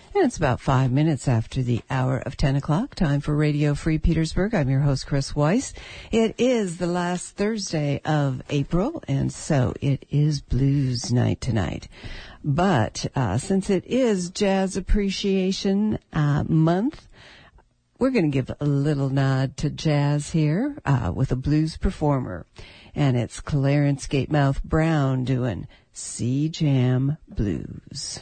And it's about 5 minutes after the hour of 10 o'clock. Time for Radio Free Petersburg. I'm your host, Chris Weiss. It is the last Thursday of April, and so it is Blues Night tonight. But since it is Jazz Appreciation Month, we're going to give a little nod to jazz here with a blues performer. And it's Clarence Gatemouth Brown doing Sea Jam Blues.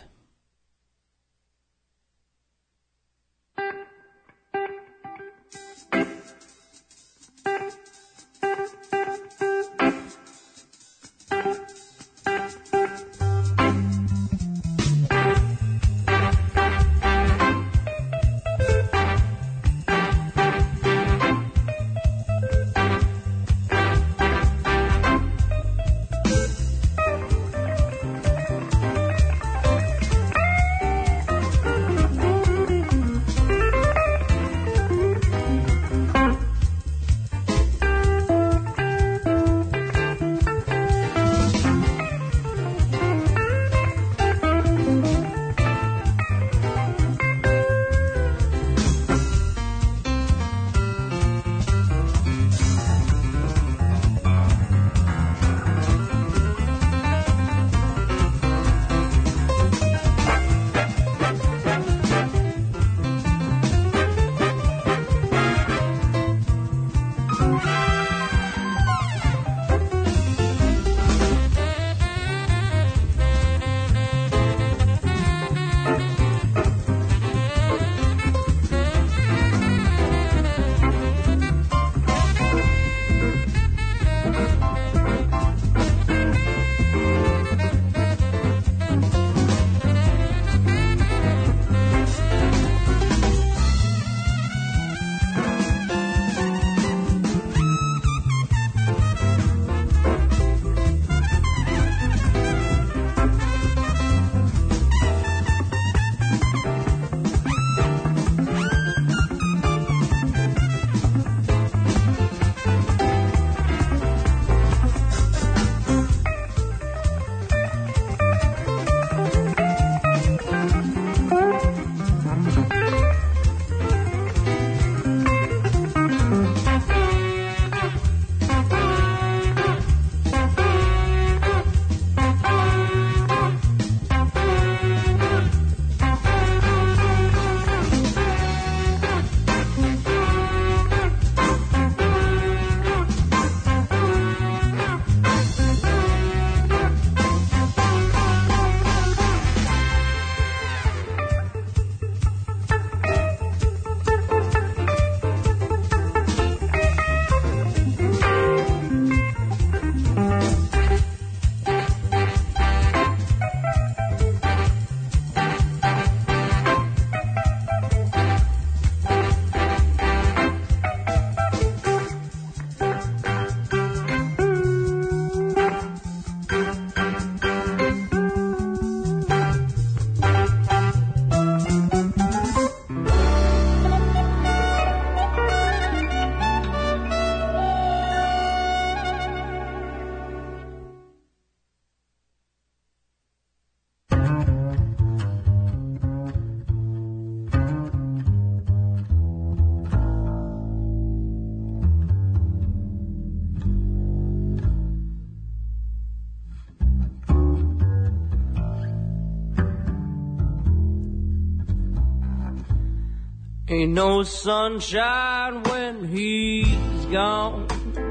Ain't no sunshine when he's gone.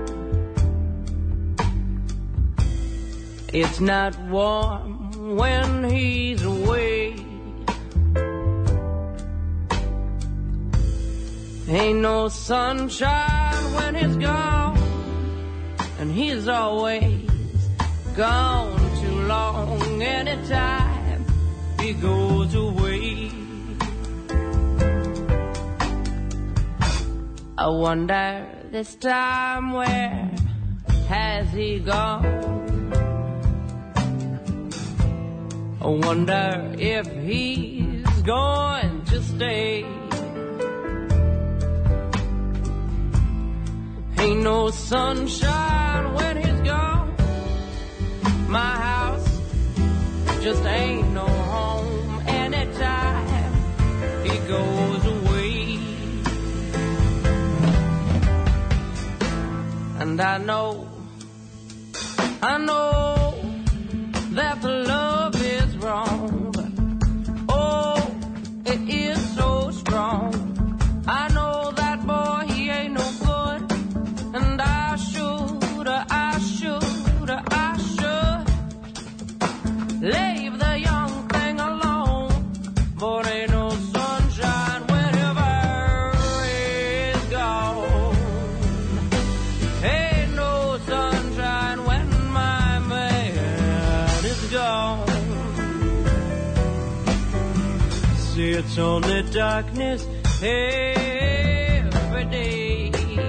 It's not warm when he's away. Ain't no sunshine when he's gone, and he's always gone too long. Anytime he goes away, I wonder this time where has he gone? I wonder if he's going to stay. Ain't no sunshine when he's gone. My house just ain't no home anytime know that the love is wrong, but oh, it is so strong. I know that boy, he ain't no good, and I should leave the young thing alone, but ain't no sunshine whenever he's gone. Ain't no sunshine when my man is gone. See, it's only darkness every day.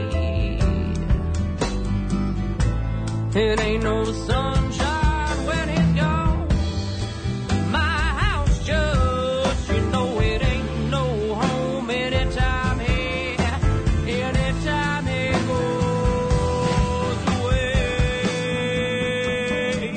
It ain't no sunshine when he's gone. My house just, you know, it ain't no home anytime he goes away.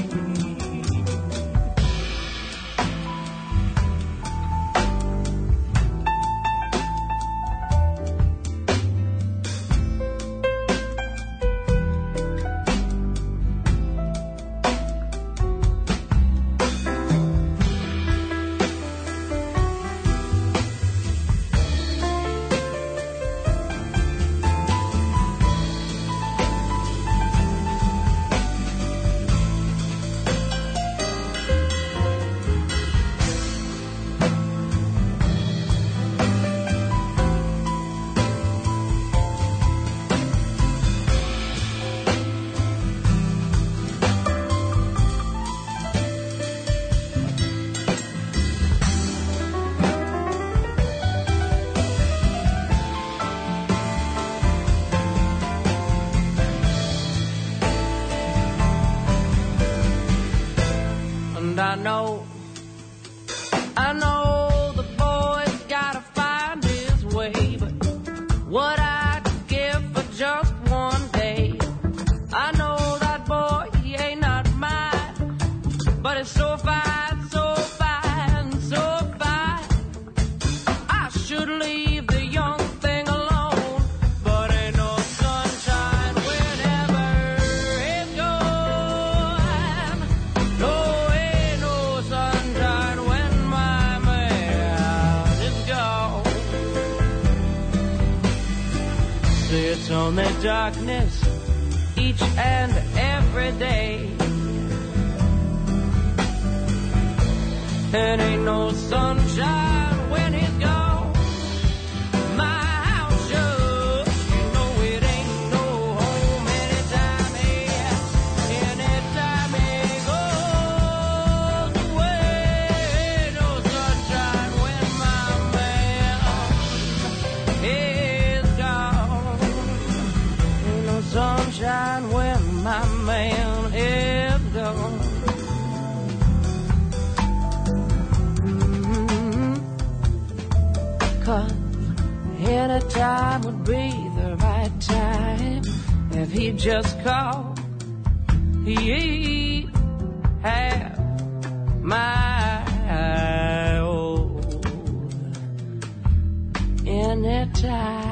And I know the boy's gotta find his way, but what I'd give for just one day. I know that boy, he ain't not mine, but it's so fine, so fine, so fine. I should leave the young thing alone, but ain't no sunshine whenever it's gone. No, ain't no sunshine when my man is gone. See, it's only darkness each and every day. It ain't no sunshine when he's gone. My house just, you know, it ain't no home anytime he goes away. Ain't no sunshine when my man is gone. Ain't no sunshine when my man is gone. Cause any time would be the right time if he just called. He'd have my old anytime.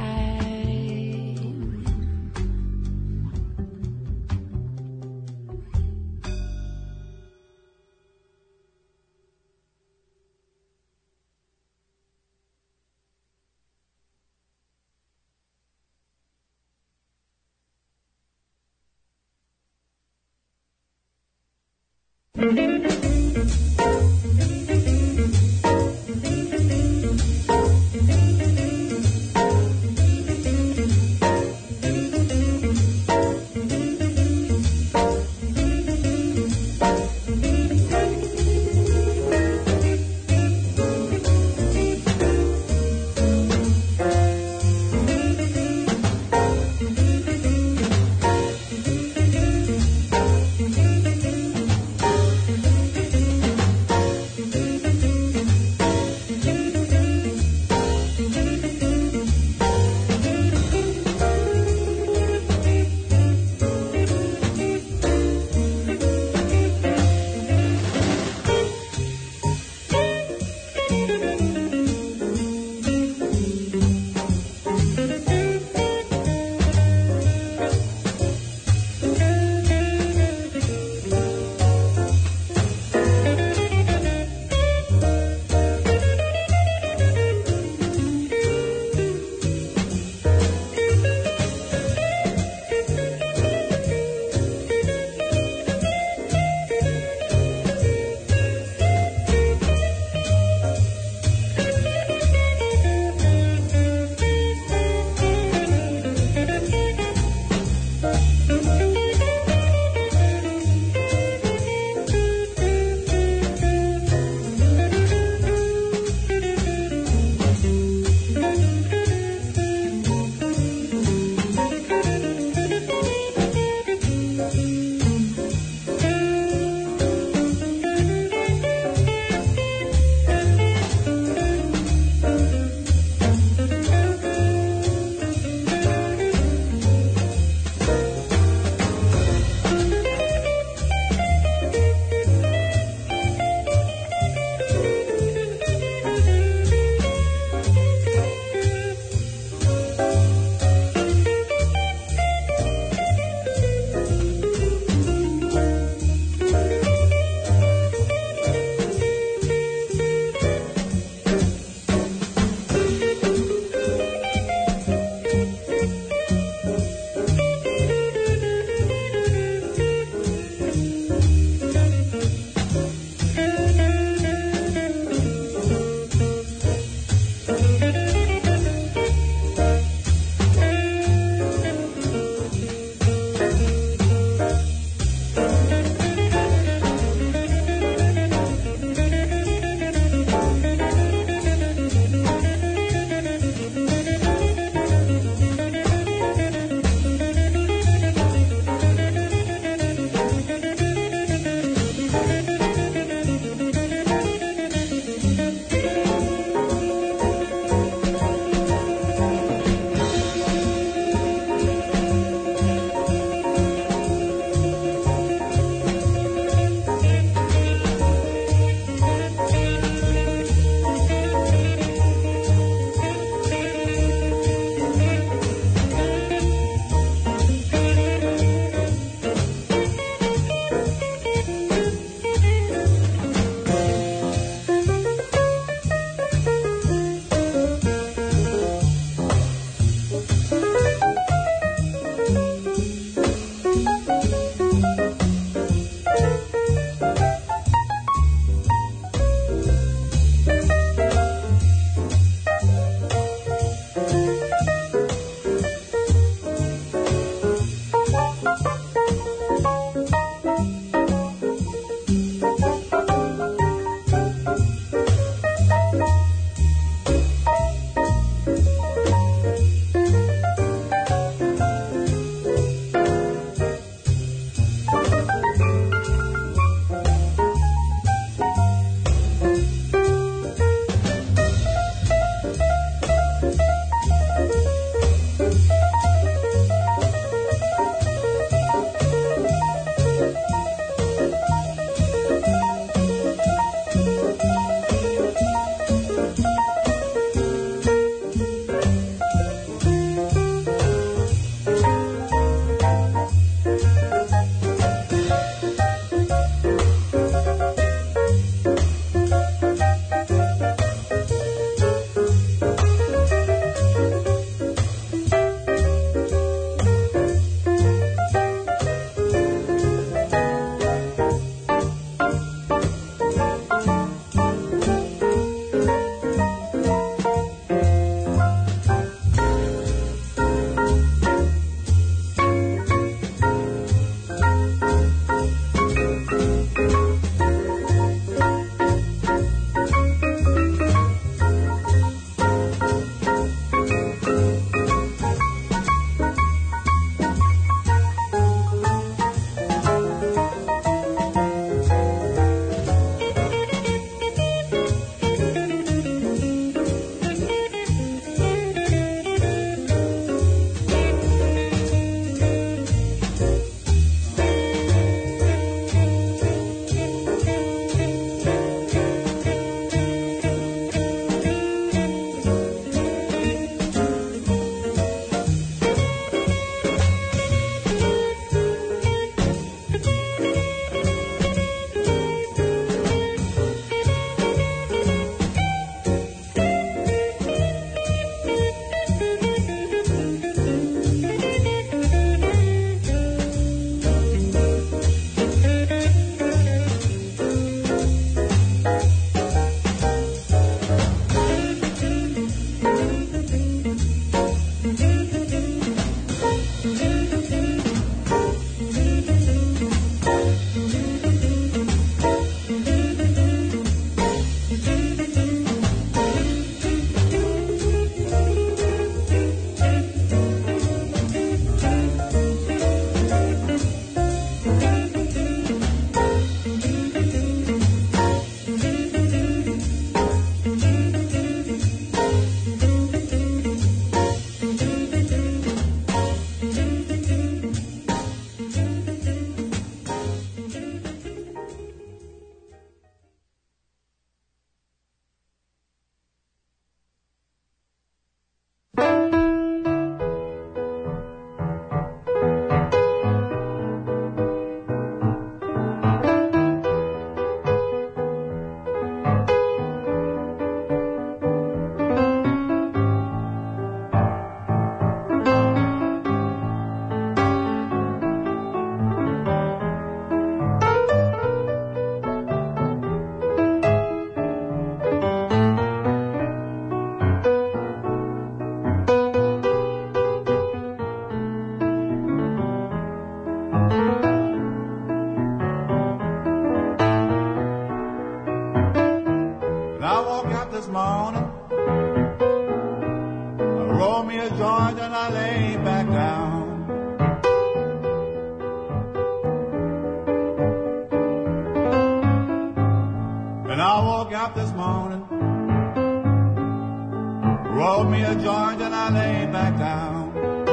rolled me a joint and I laid back down.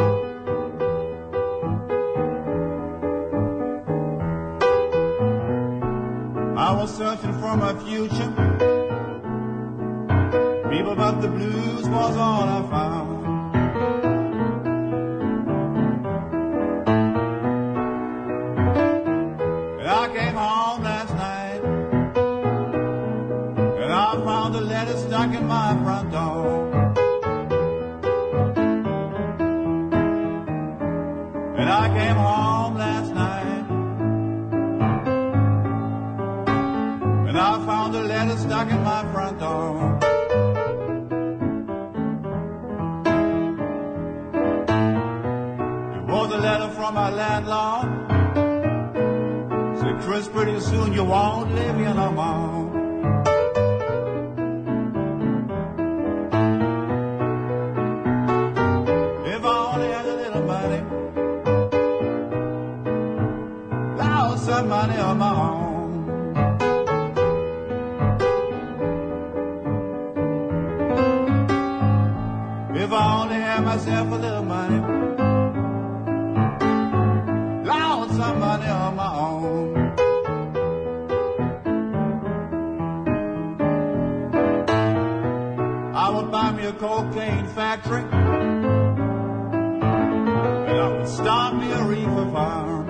I was searching for my future. People, but the blues was all I found. And I came home last night, and I found a letter stuck in my front door. And I came home last night, and I found a letter stuck in my front door. It was a letter from my landlord. Said, Chris, pretty soon you won't live here no more. If I only had a little money, lost some money on my own. If I only had myself a little money, lost some money on my own. I would buy me a cocaine factory, and I would start me a reefer farm.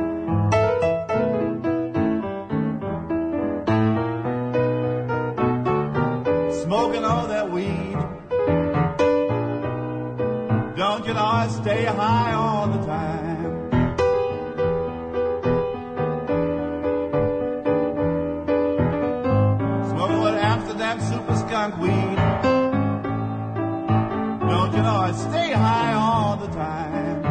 Smoking all that weed, don't you know I stay high all the time. Smoking with Amsterdam super skunk weed, don't you know I stay high all the time.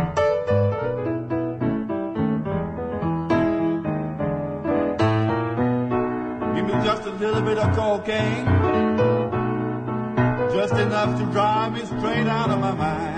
Give me just a little bit of cocaine, just enough to drive me straight out of my mind.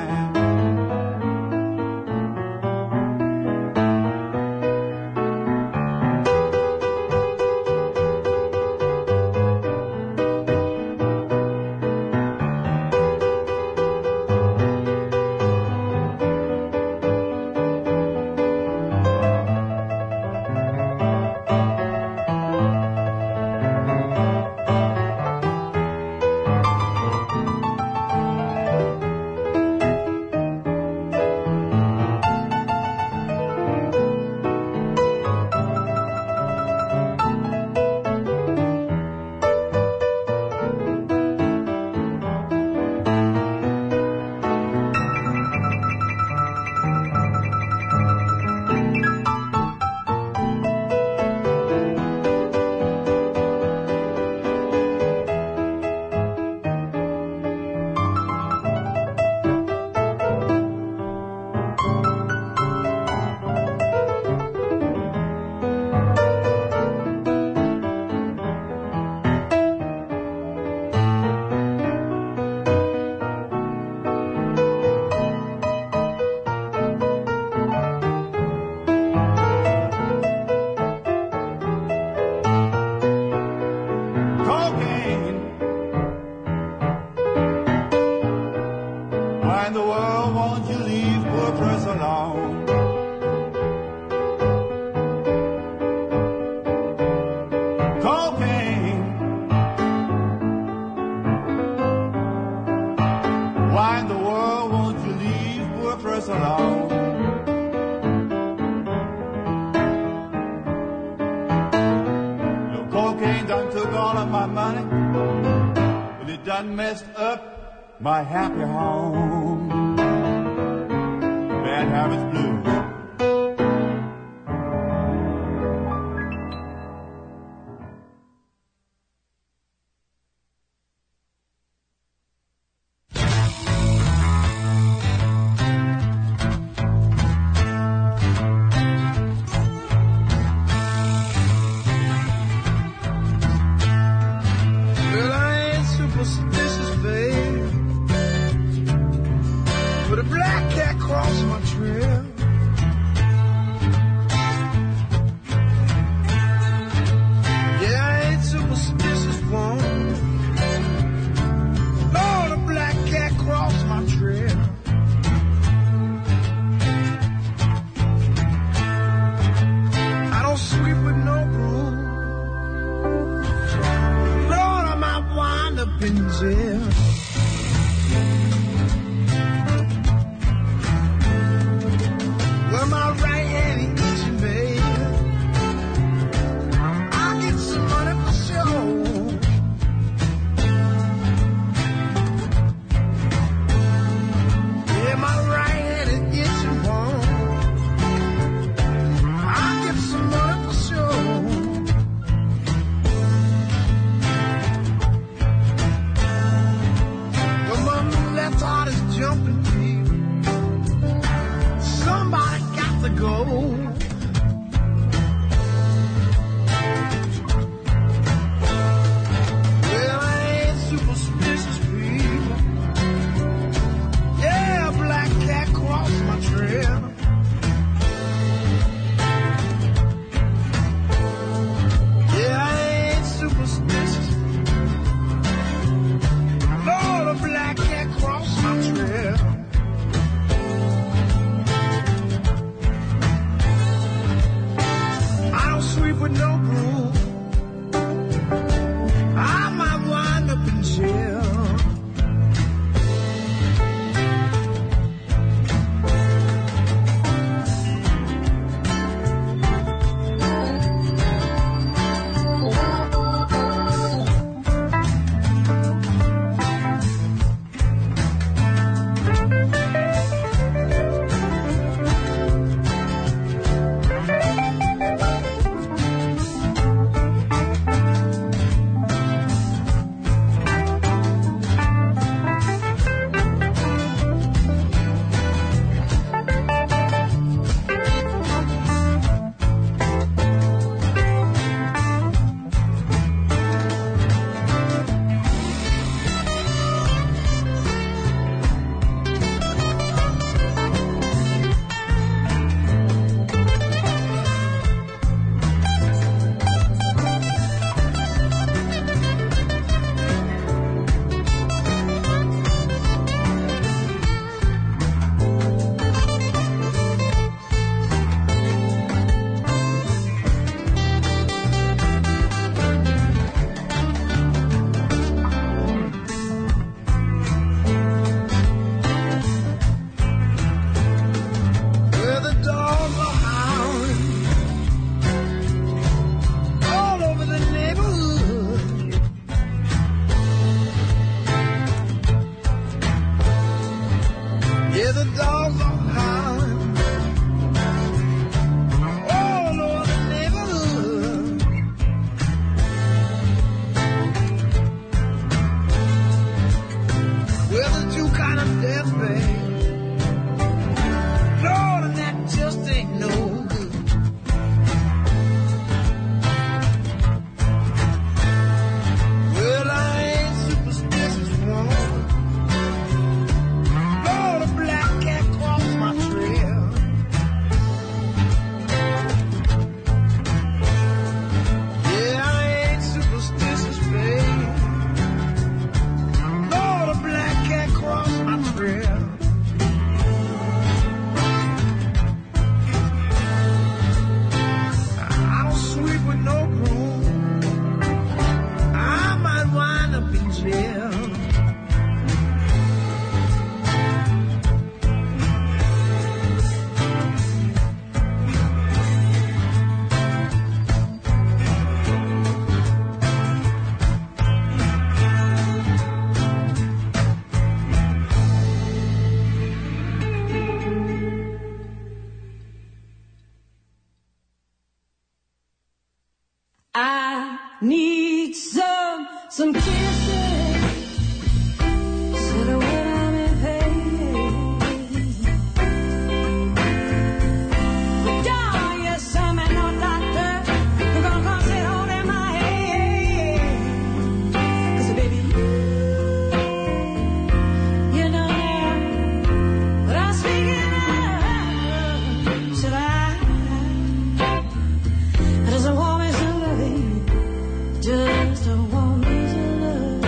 Messed up my happy home. Bad habits blues. Put a black cat across my trail. Well, my right hand ain't itching, babe. I'll get some money for sure. Yeah, my right hand is itching, warm. I'll get some money for sure. Well, my left heart is jumping, babe. Somebody got to go. Well, I ain't superstitious, people. Yeah, a black cat crossed my trail. Yeah, I ain't superstitious. Lord, a black cat crossed my trail. I don't sweep with no broom. I might wind up in jail. Well, the dogs are howling all over the neighborhood. Yeah, the dogs are howling all over the neighborhood. Well, there's two kind of death, babe. Lord, and that just ain't no good. Well, I ain't superstitious, woman. Lord, a black cat crossed my trail. Yeah, I ain't superstitious, babe. Lord, a black cat crossed my trail. I don't sweep with no broom. I might wind up in jail. I need some kisses. Said when I'm in pain. But darling, yes, I'm no doctor. You're gonna come sit holding my hand. 'Cause baby, you know what I'm speaking of. Should I just want me some loving, just want me to love.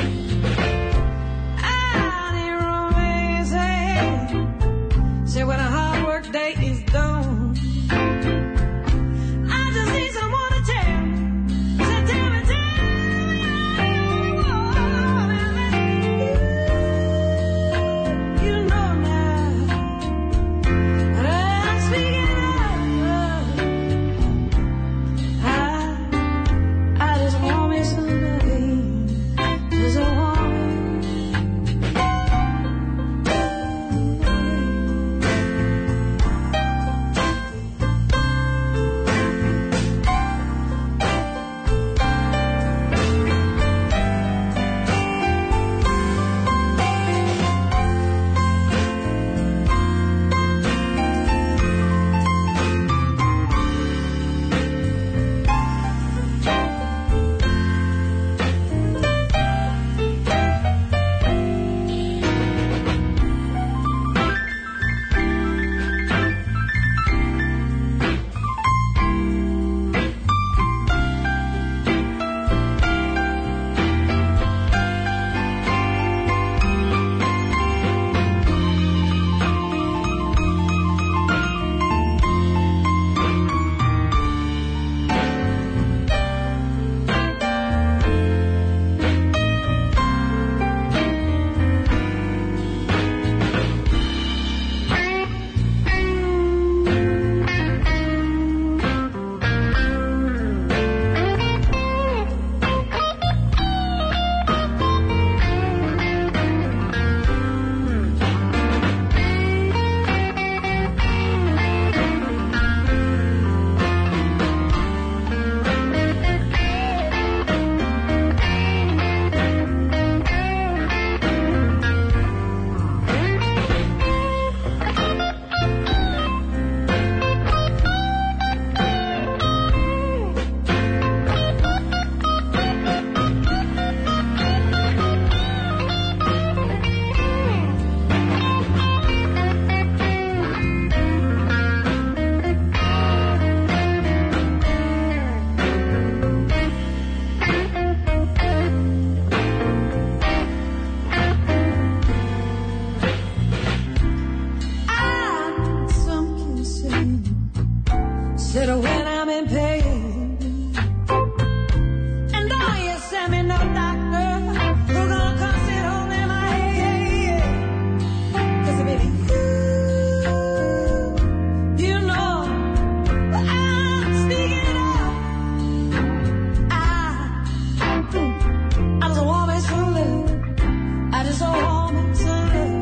just a woman's love.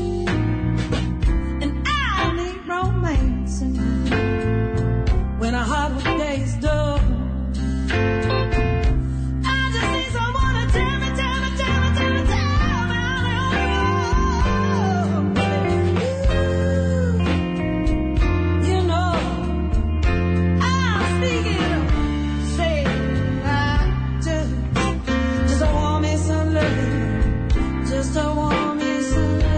And I need romance when a hard day is done. I just need someone to tell me how you know, I'm speaking, say I just want me some love, just want me some love.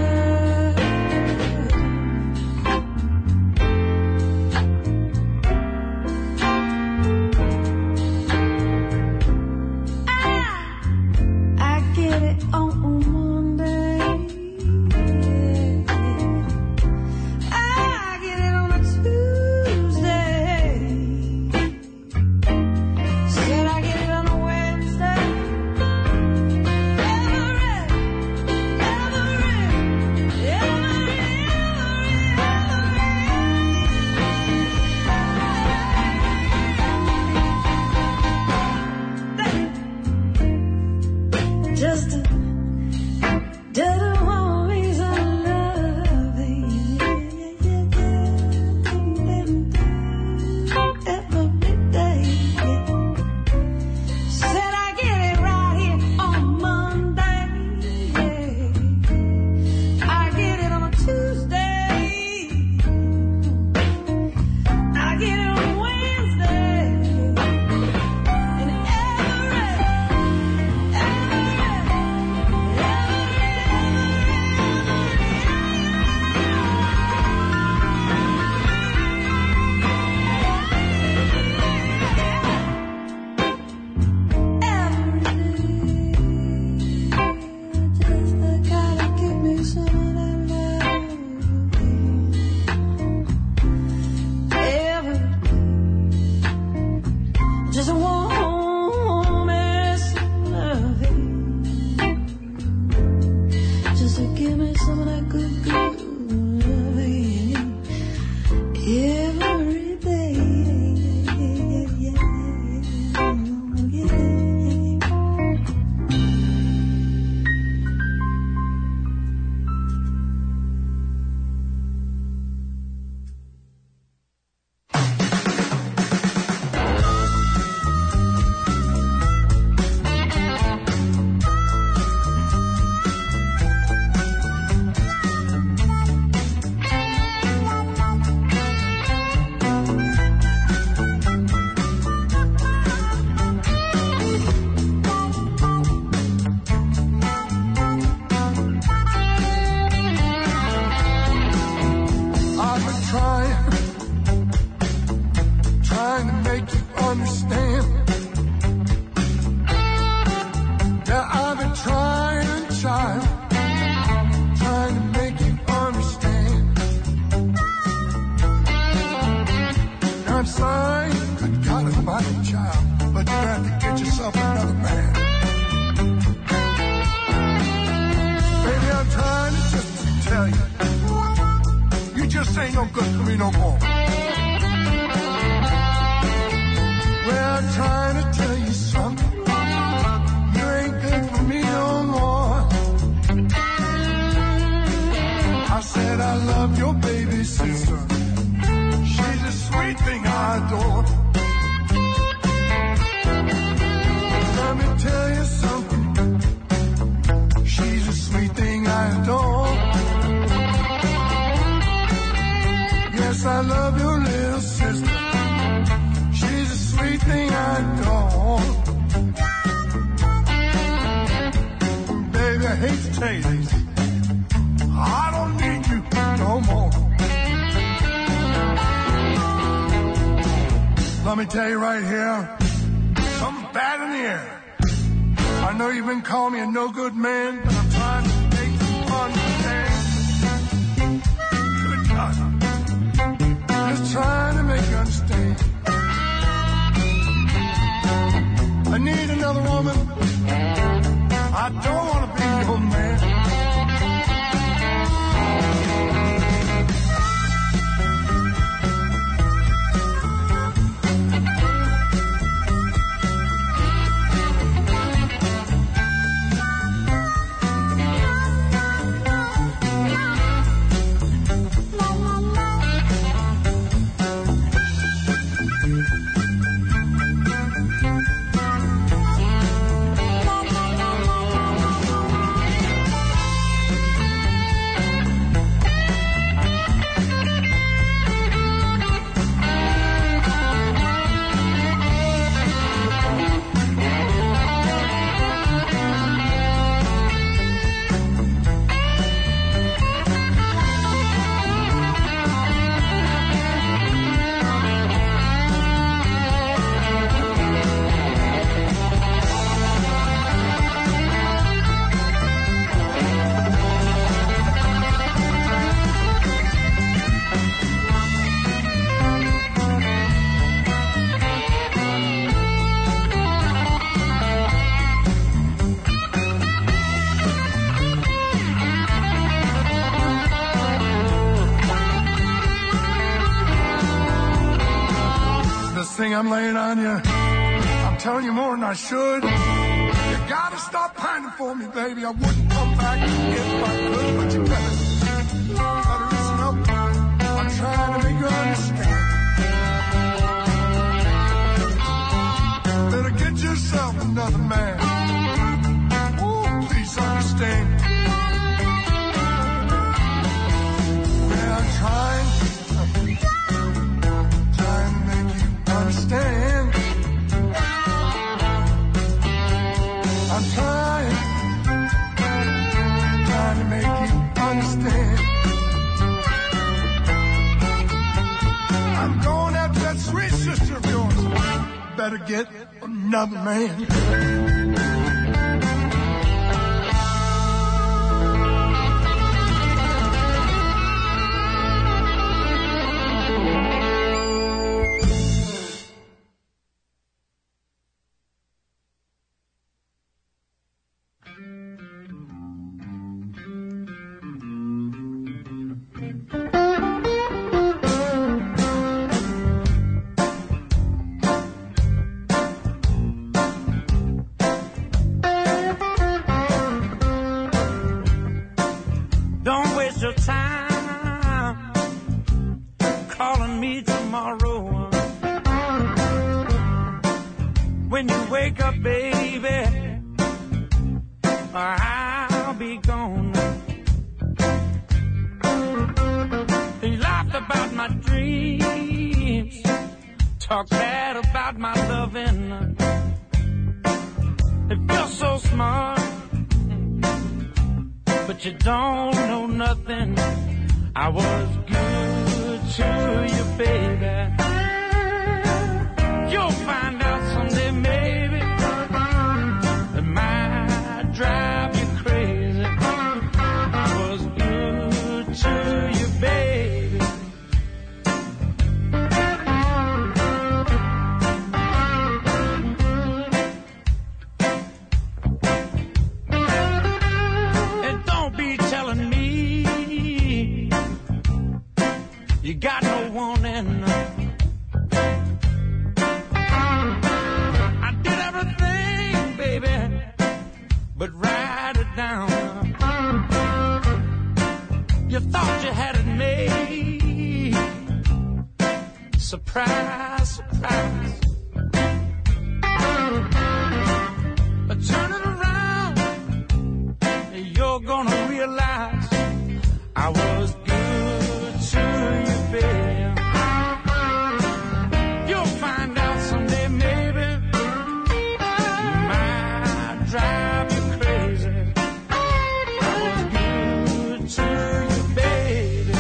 I get it on Monday. I get it on a Tuesday. Said I get it on a Wednesday. Just to want me some loving every day. Said I get it right here on Monday. I get it on a Tuesday. I get it on Wednesday. And just want me some loving. Just to give me some of that good loving every day. I've been trying to make you understand. Yeah, I've been trying, child, trying to make you understand. I'm sorry, good God Almighty, child, but you have to get yourself another man. Baby, I'm trying to just tell you. You just ain't no good for me no more. Well, I'm trying to tell you something. You ain't good for me no more. I said I love your baby sister. She's a sweet thing I adore. Let me tell you something. She's a sweet thing I adore. Yes, I love your little sister. She's a sweet thing I adore. Baby, I hate to tell you this. I don't need you no more. Let me tell you right here, something bad in the air. I know you've been calling me a no-good man, but I'm trying to make you understand. Good God. Just trying to make you understand. I need another woman. I don't want to be your man. I'm laying on you. I'm telling you more than I should. You gotta stop pining for me, baby. I wouldn't come back if I could, but you better listen up. I'm trying to make you understand. Better get yourself another man. Oh, please understand. Yeah, I'm trying to make you understand. I'm trying to make you understand. I'm going after that sweet sister of yours. Better get another man. Talk bad about my loving. It feels so smart, but you don't know nothing. I was good to you, baby. You'll find out someday, maybe, that might drive you crazy. I was good to you, baby. You got no warning. I did everything, baby, but write it down. You thought you had it made. Surprise, surprise. But turn it around, you're gonna realize I was good to you. You'll find out someday, maybe, might drive you crazy. I was good to you, baby.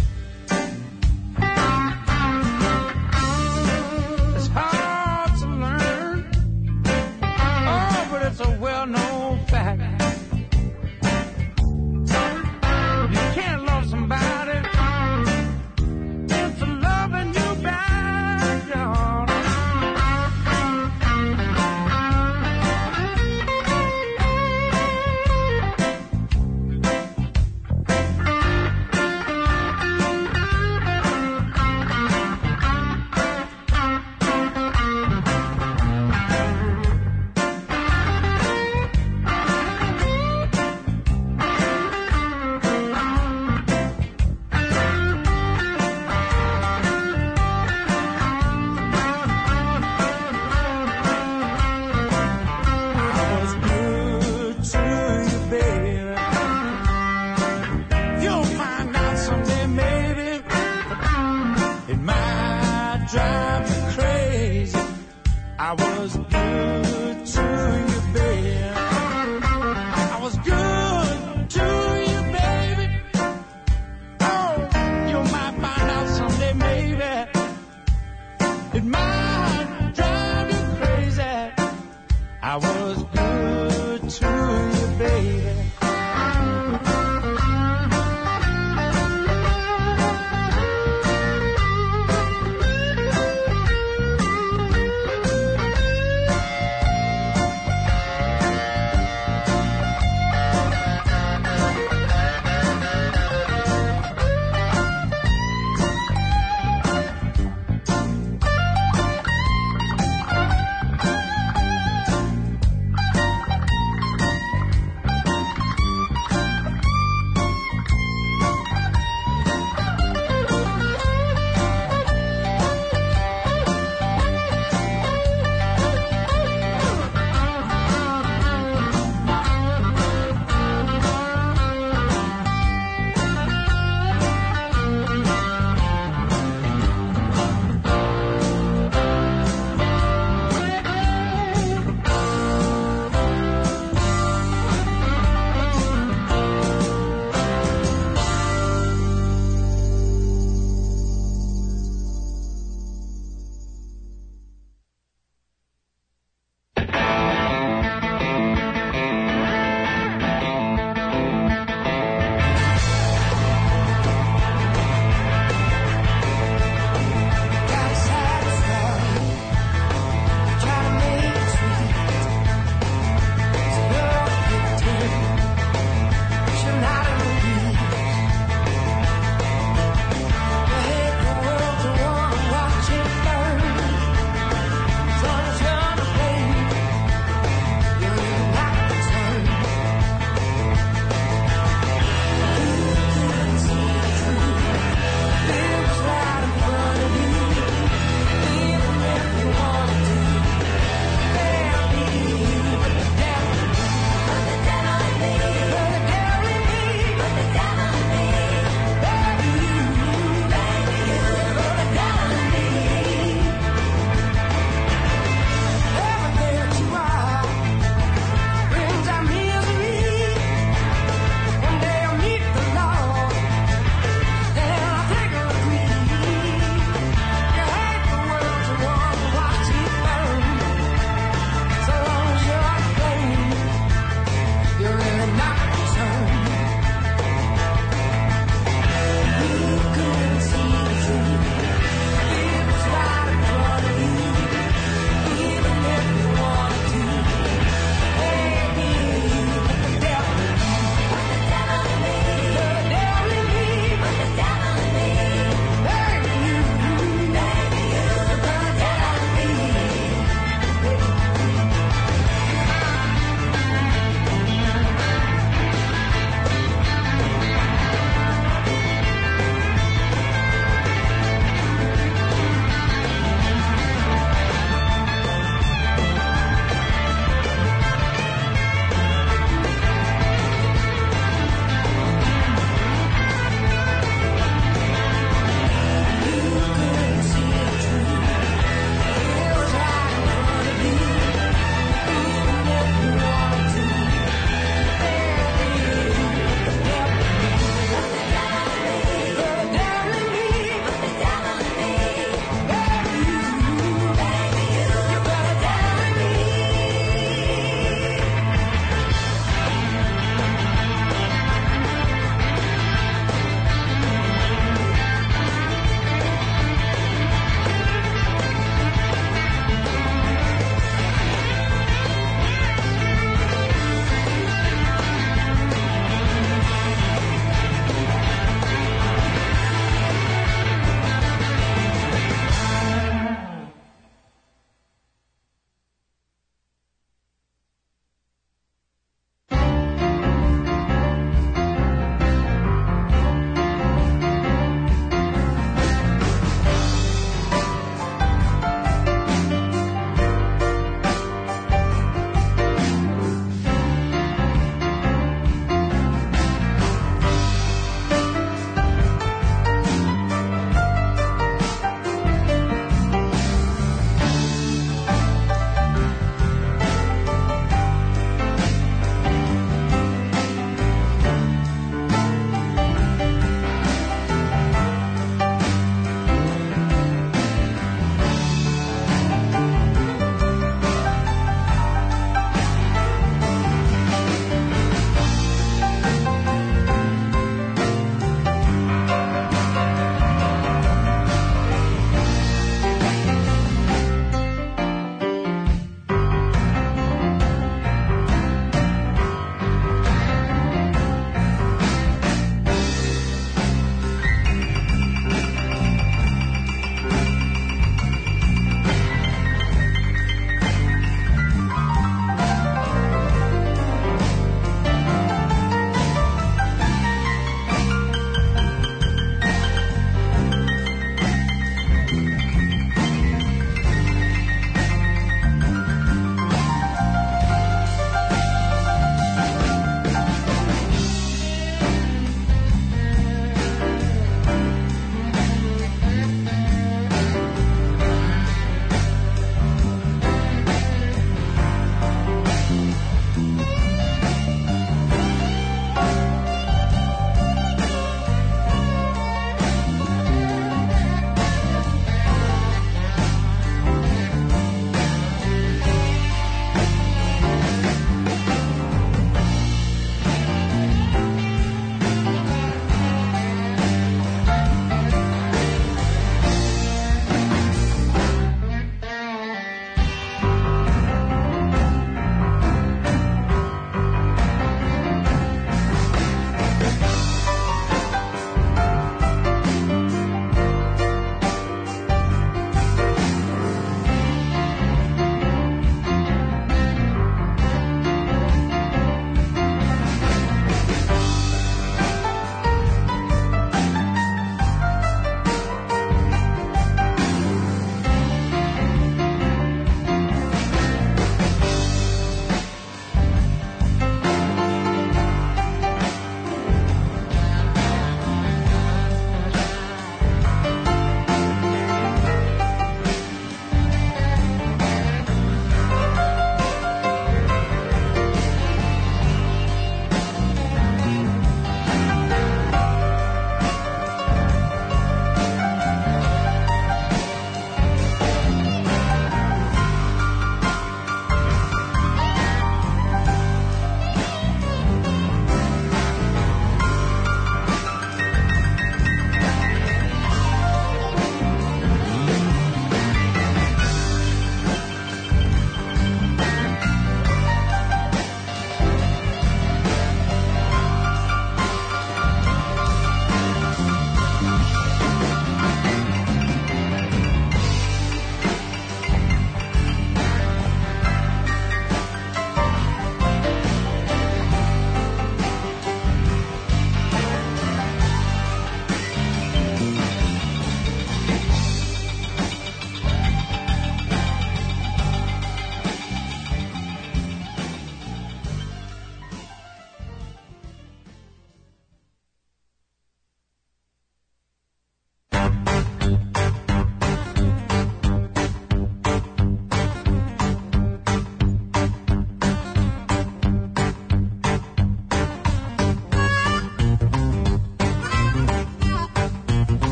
It's hard to learn, oh, but it's a well-known fact. You can't love somebody I was good to you, baby. I was good to you, baby. Oh, you might find out someday, maybe. It might drive you crazy. I was good to you, baby.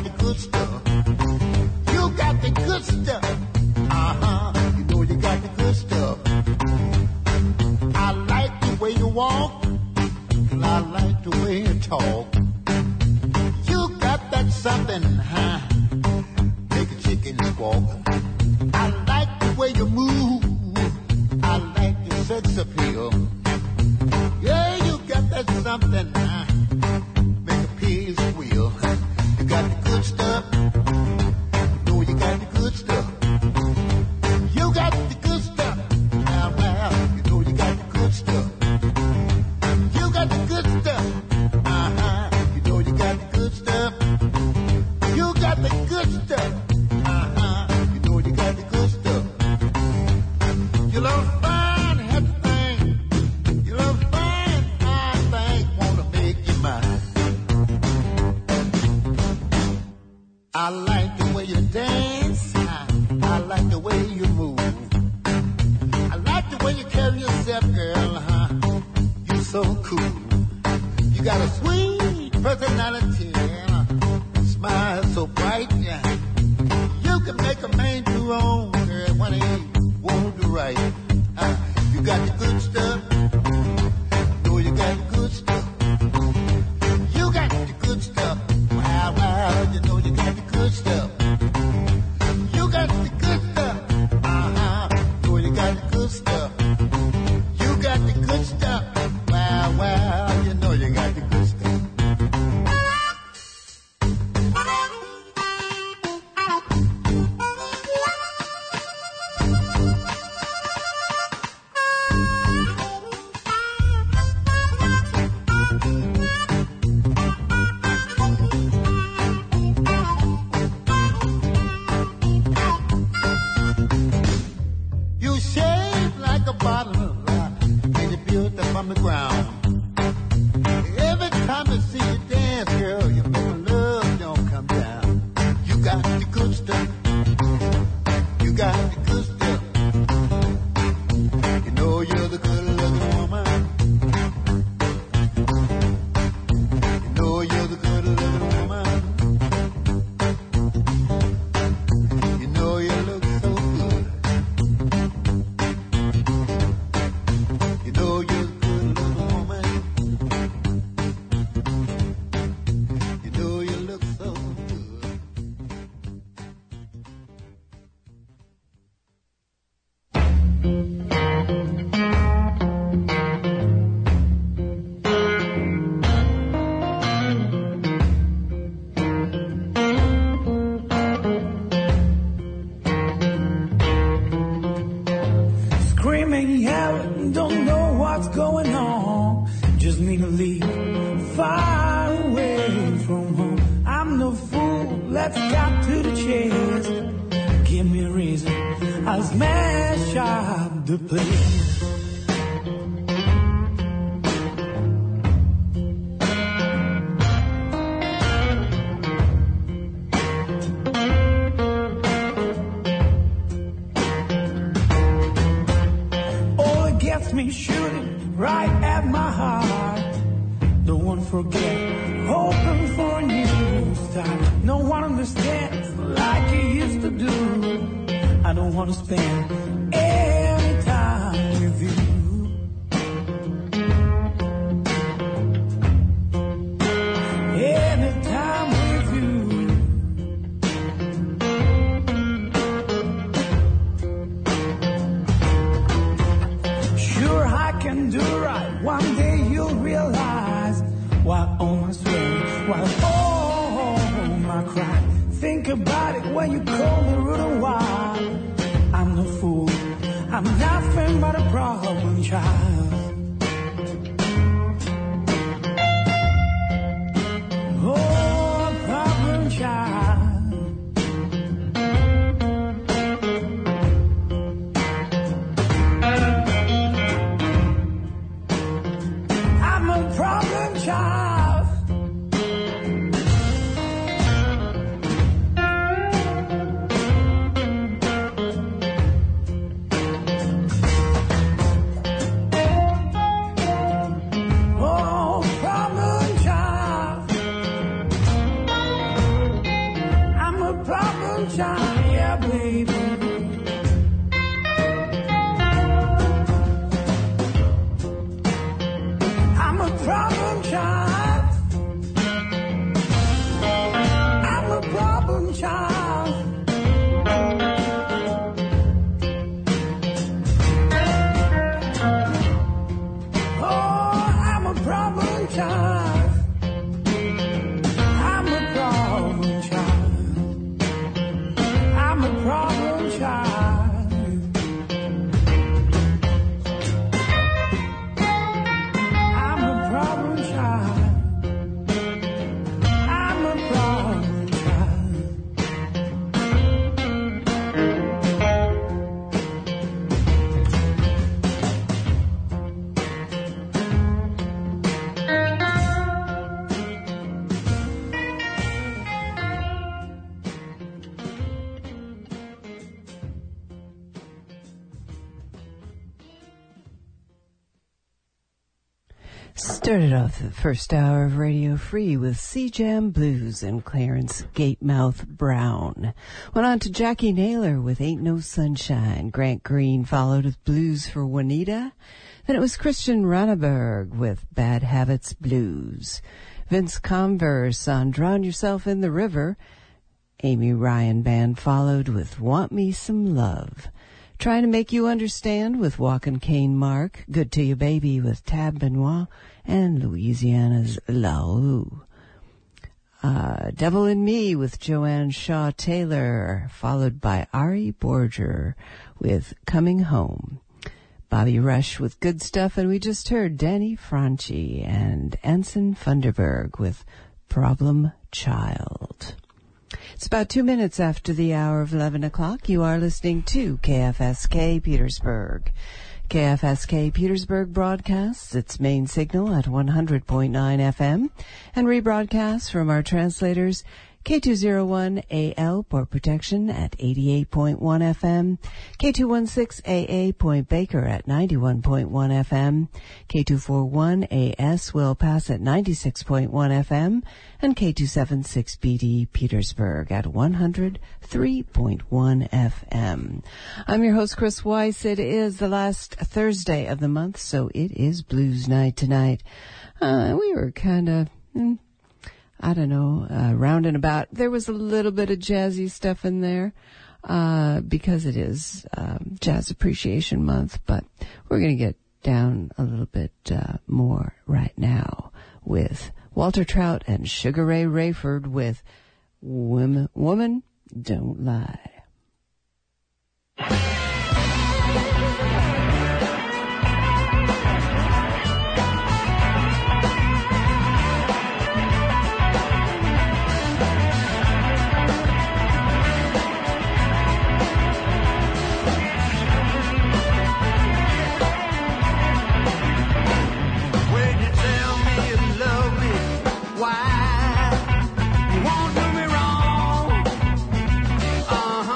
the good stuff. You got the good stuff. You know you got the good stuff. I like the way you walk, and I like the way you talk. You got that something, make a chicken squawk. I like the way you move, I like your sex appeal. Yeah, you got that something, make a pig squeal. You got the good stuff. You know you got the good stuff. You got the good stuff. Well, you know you got the good stuff. You got the good stuff. You know you got the good stuff. You got the good stuff. You know you got the good stuff. You love fine, happy thing. You love fine, fine thing. Wanna make you mine. I like the way you dance. I like the way you move. I like the way you carry yourself, girl. You're so cool. You got a sweet personality. Smile so bright. You can make a man do wrong, girl, when he won't do right. You got the good stuff. Know you got the good stuff. You got the good stuff. Wow, you know you got the good stuff. You got the good stuff. Know you got the good stuff. You got the good stuff. Wow, you know you got the good stuff. You shaped like a bottle and you built up on the ground. Every time I see you dance, girl, you make my love don't come down. You got the good stuff. You got the good stuff. You know you're the good-looking woman. You know you're the good-looking woman. You know you look so good. You know you're the good-looking woman. You know you look so good. Screaming, yelling, don't know what's going on. Just need to leave far away from home. I'm no fool, let's cut to the chase. Give me a reason, I'll smash up the place. Oh, it gets me shooting right at my heart. Don't want to forget, hoping for a new start. No one understands like you used to do. I don't want to spend any time with you. Any time with you. Sure, I can do right. One day you'll realize why all my sweat, why all my cry. Think about it when you call the root of why. I'm no fool, I'm nothing but a problem child. Oh, a problem child. I'm a problem child. problem child, yeah, baby. I'm a problem child. I'm a problem child. Oh, I'm a problem child. I'm a problem child. I'm a problem child. I'm a problem child. I'm a problem child. Started off the first hour of Radio Free with C-Jam Blues and Clarence Gatemouth Brown. Went on to Jackie Naylor with Ain't No Sunshine. Grant Green followed with Blues for Juanita. Then it was Christian Ranneberg with Bad Habits Blues. Vince Converse on Drown Yourself in the River. Amy Ryan Band followed with Want Me Some Love. Trying to Make You Understand with Walkin' Kane Mark. Good to You Baby with Tab Benoit and Louisiana's La Rue. Devil in Me with Joanne Shaw Taylor, followed by Ari Borger with Coming Home. Bobby Rush with Good Stuff, and we just heard Danny Franchi and Anson Funderburg with Problem Child. It's about 2 minutes after the hour of 11 o'clock. You are listening to KFSK Petersburg. KFSK Petersburg broadcasts its main signal at 100.9 FM and rebroadcasts from our translators K201AL Port Protection at 88.1 FM, K216AA Point Baker at 91.1 FM, K241AS Will Pass at 96.1 FM, and K276BD Petersburg at 103.1 FM. I'm your host, Chris Weiss. It is the last Thursday of the month, so it is Blues Night tonight. We were kind of... round and about. There was a little bit of jazzy stuff in there because it is Jazz Appreciation Month, but we're going to get down a little bit more right now with Walter Trout and Sugar Ray Rayford with Woman Don't Lie. Why? You won't do me wrong.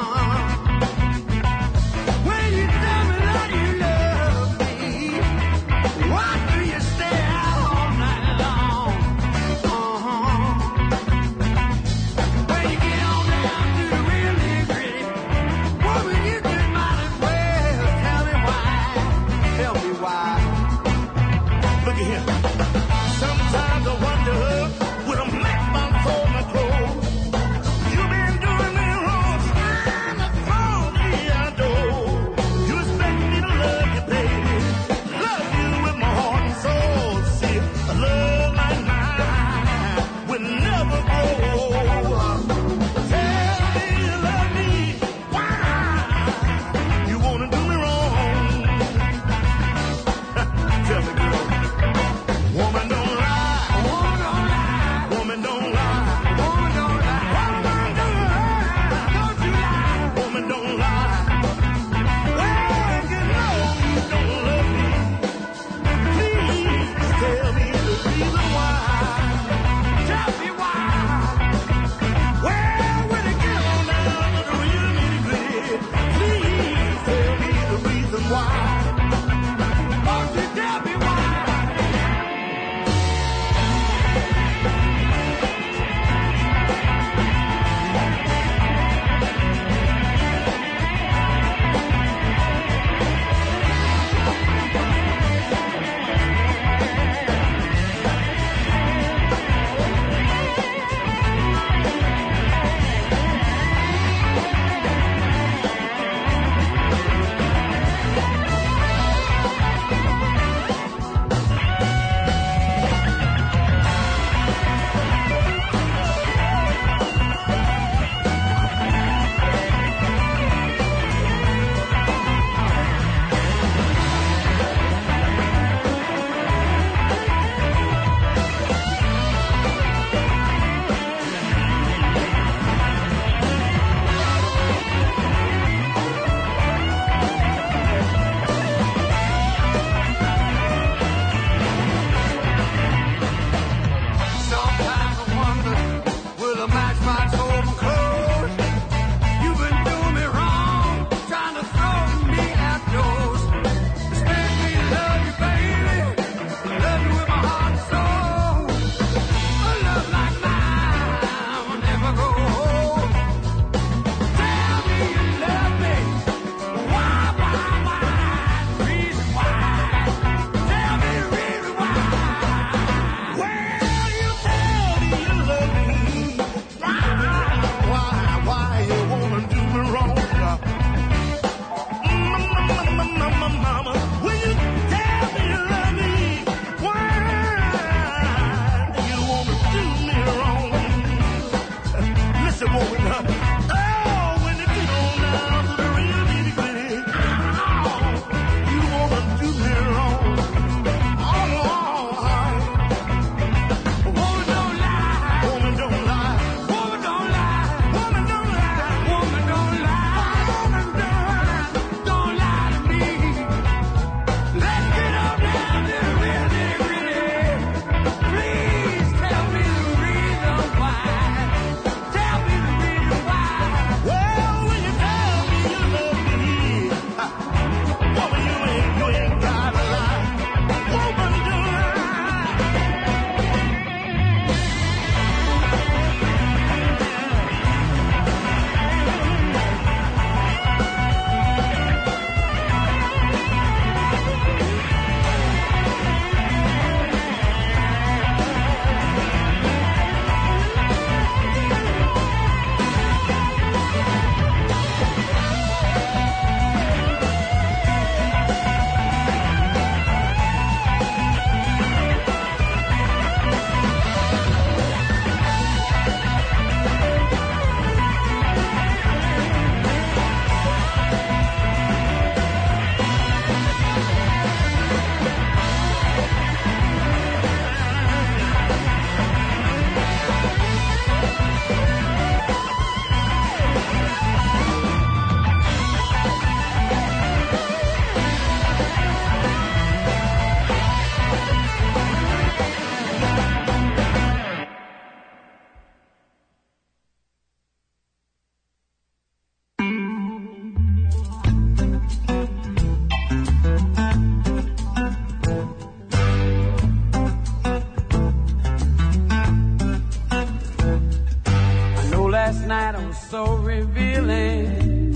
feeling.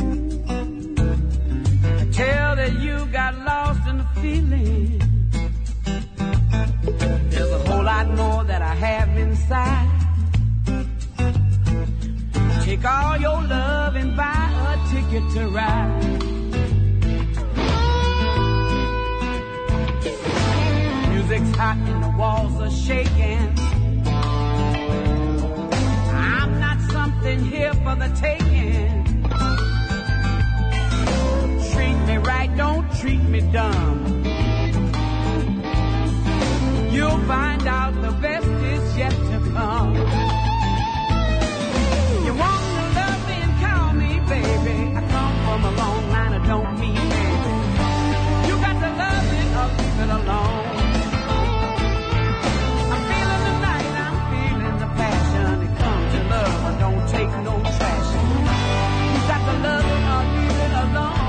I tell that you got lost in the feeling. There's a whole lot more that I have inside. Take all your love and buy a ticket to ride. Music's hot and the walls are shaking. I'm not something here for the taking. Treat me right, don't treat me dumb. You'll find out the best is yet to come. You want to love me and call me baby. I come from a long line, I don't mean baby. You got to love it or leave it alone. I'm feeling the night, I'm feeling the passion. It comes to love, I don't take no trash. You got to love it or leave it alone.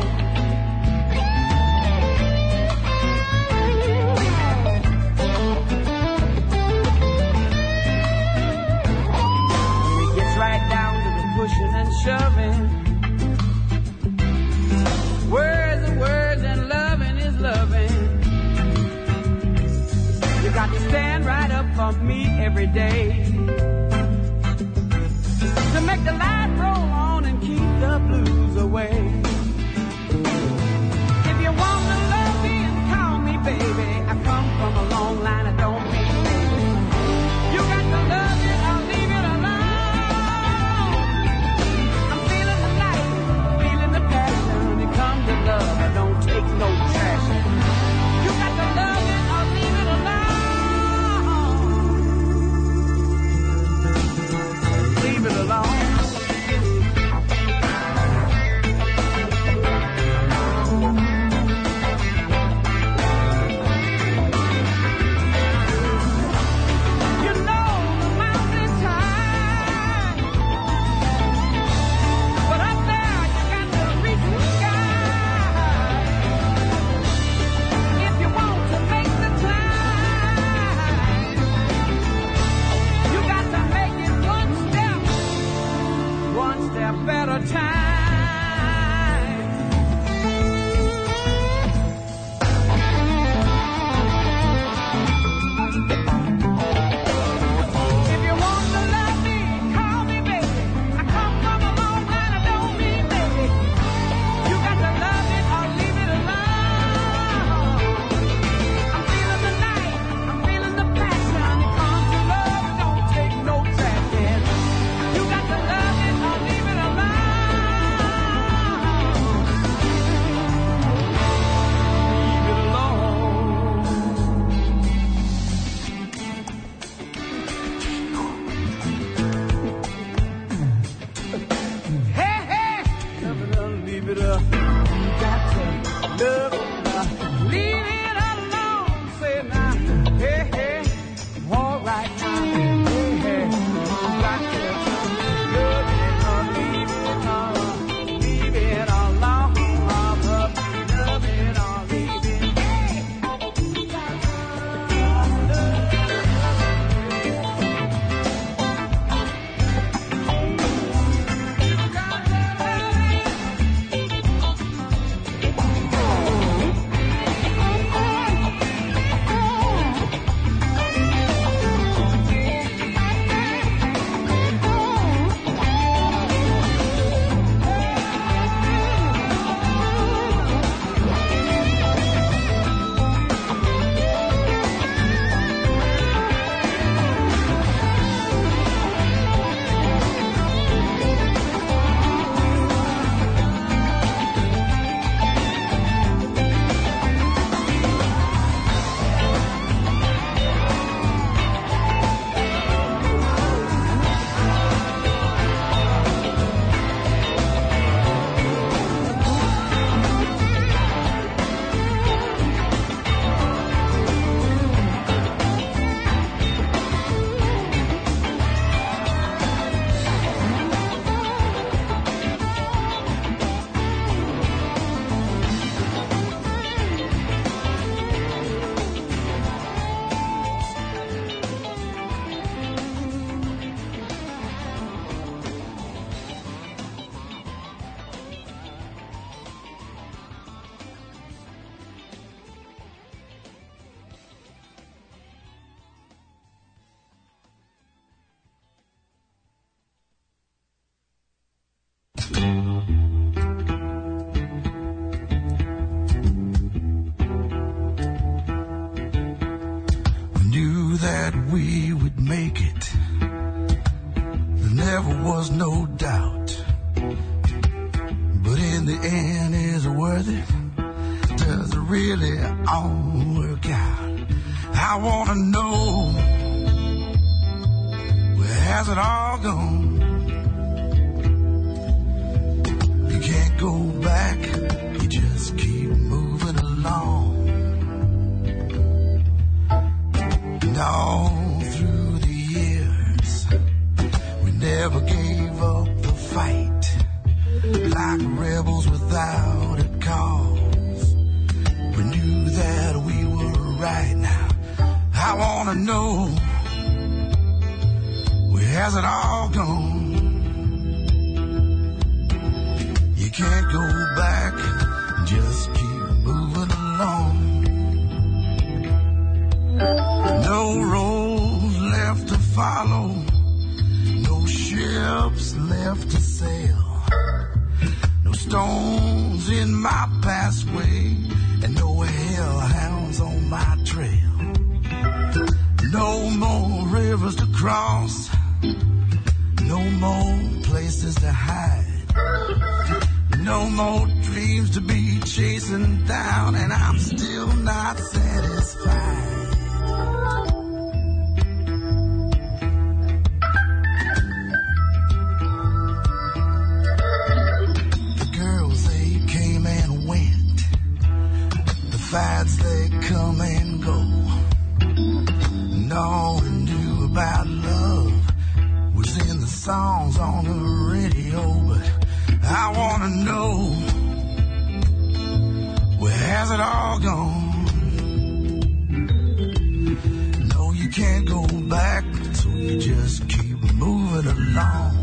Right down to the pushing and shoving. Words are words and loving is loving. You got to stand right up for me every day. To make the light roll on and keep the blues away. If you want to love me and call me baby, I come from a long line, I don't mean baby. You got to love it or leave it alone. Come to love, I don't take no trash. You got to love it or leave it alone. Leave it alone. You know the mountain's high, but up there you got to reach the sky. Better time. If you want to love me, call me baby. I come from a long line, I don't mean baby. You got to love it or leave it alone. I'm feeling the night, I'm feeling the passion. It comes to love, don't take no tracking. You got to love it or leave it alone. Leave it up. You got to love it. Leave it alone. Say now, hey, hey, all right now, hey, hey. You got to love it or leave it alone. Leave it alone. Love it or leave it. You got to love it. was no doubt. But in the end, is it worth it? Does it really all work out? I want to know, where has it all gone? You can't go back, you just keep moving along. And all through the years, we never gave up the fight, like rebels without a cause. We knew that we were right. Now I want to know, where has it all gone? You can't go back, just keep moving along. No roads left to follow, no ships left to sail, no stones in my pathway, and no hellhounds on my trail. No more rivers to cross, no more places to hide, no more dreams to be chasing down, and I'm still not satisfied. The girls, they came and went, the fights, they come and go, and all we knew about love was in the songs on the radio. But I want to know, where has it all gone? No, you can't go back, so you just keep moving along.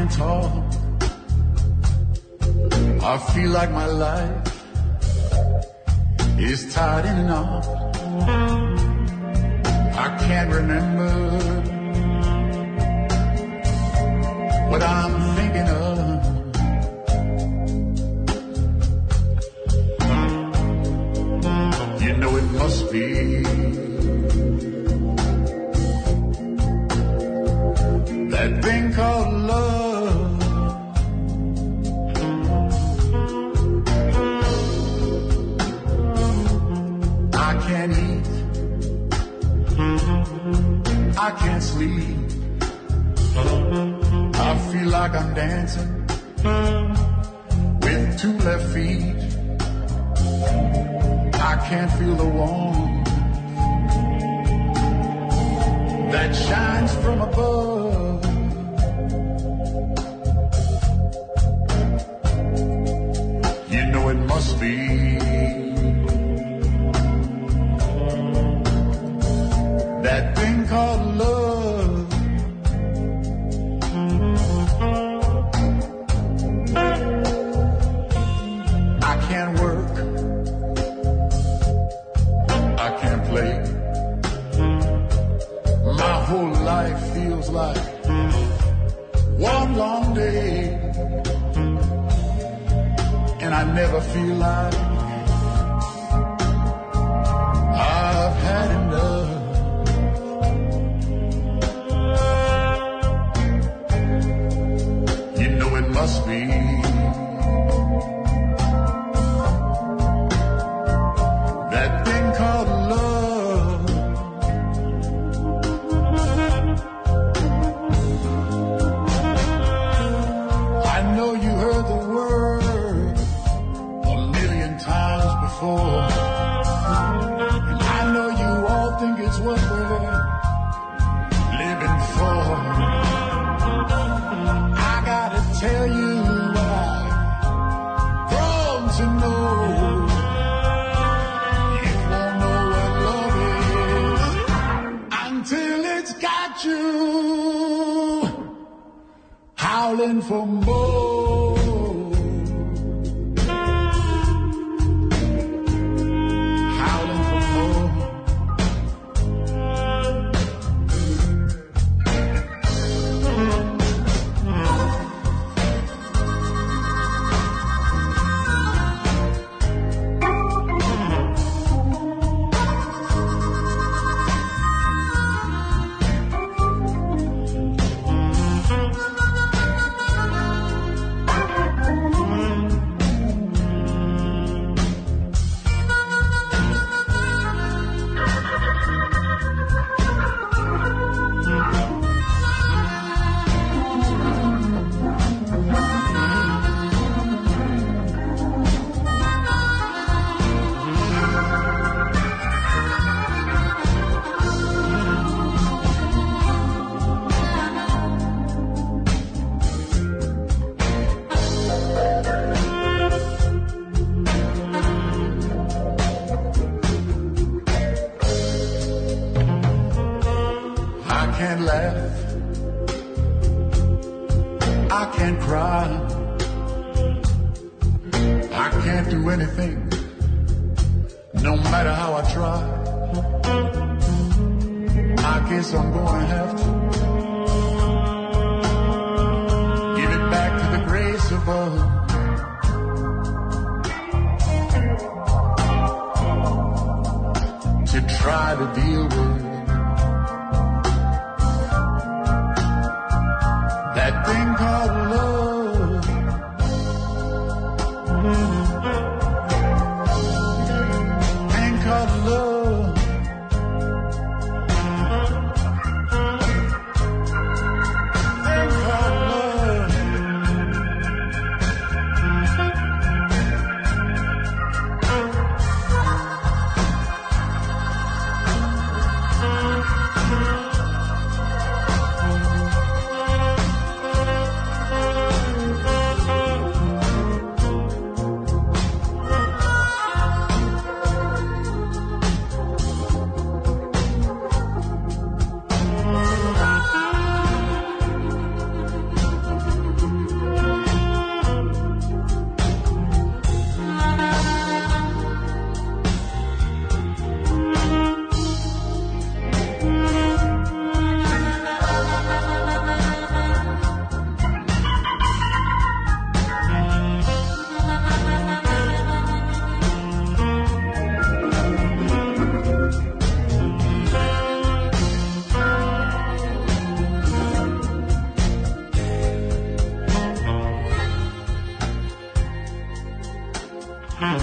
can't talk. I feel like my life is tied in a knot. I can't remember what I'm thinking of. You know it must be that thing called love. I can't eat, I can't sleep. I feel like I'm dancing with two left feet. I can't feel the warmth that shines from above. You know it must be that thing called love. I can't work, I can't play. My whole life feels like one long day, and I never feel like I've had enough. You know it must be that thing called love. I know you heard the word a million times before, and I know you all think it's what we're living for. I gotta tell you what I've grown to know. You won't know what love is until it's got you howling for more. Howling for more. I can't laugh, I can't cry, I can't do anything, no matter how I try. I guess I'm gonna have to give it back to the grace above. To try to deal with that thing called love. Thing called love. Thing called love.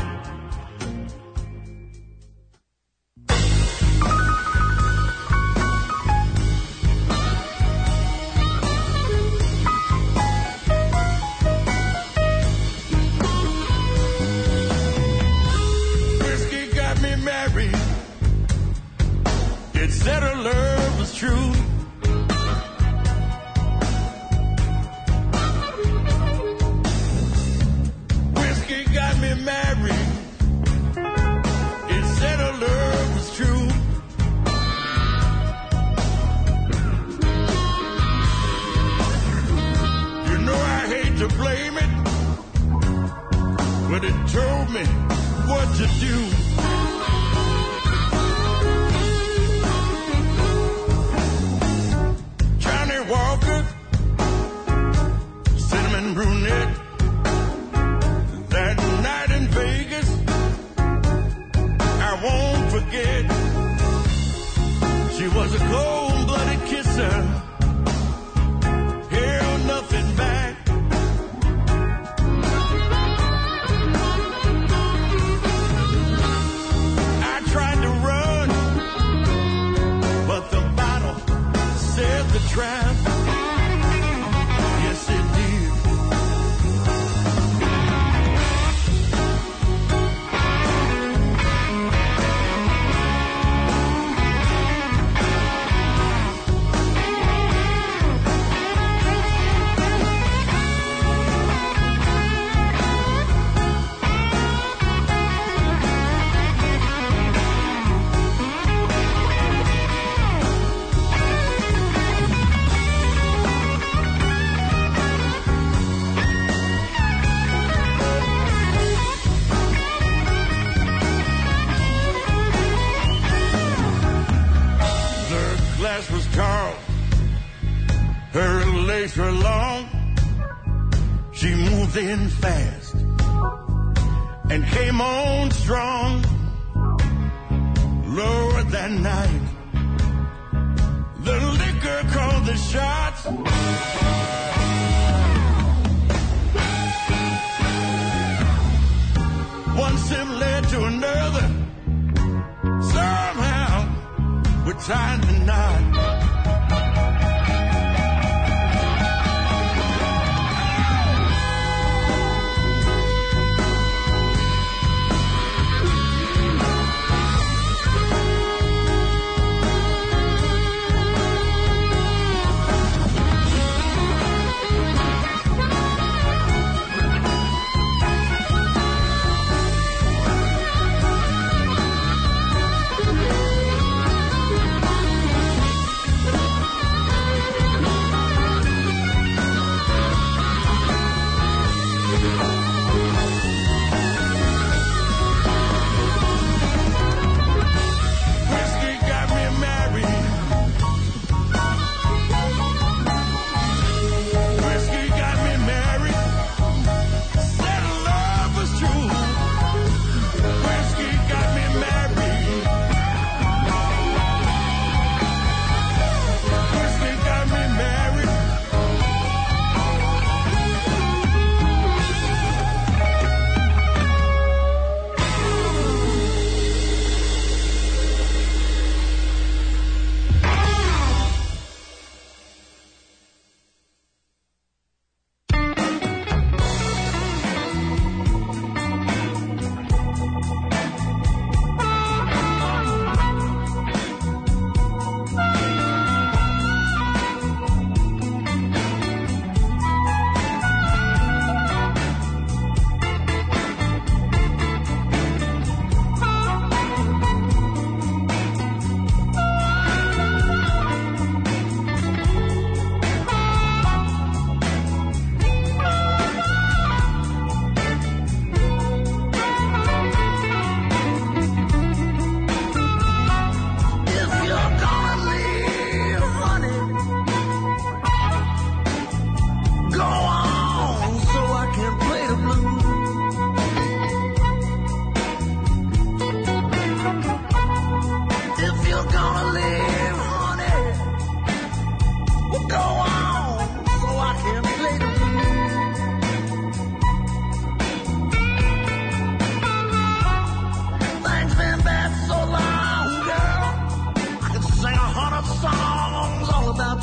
Said her love was true. Whiskey got me married. It said her love was true. You know I hate to blame it, but it told me what to do. Walker, cinnamon brunette, that night in Vegas, I won't forget. She was a cold-blooded kisser, held nothing back. I tried to run, but the bottle said the trap. Was tall, her legs were long. She moved in fast and came on strong. Lower that night, the liquor called the shots. One sip led to another. Somehow we're tied the knot.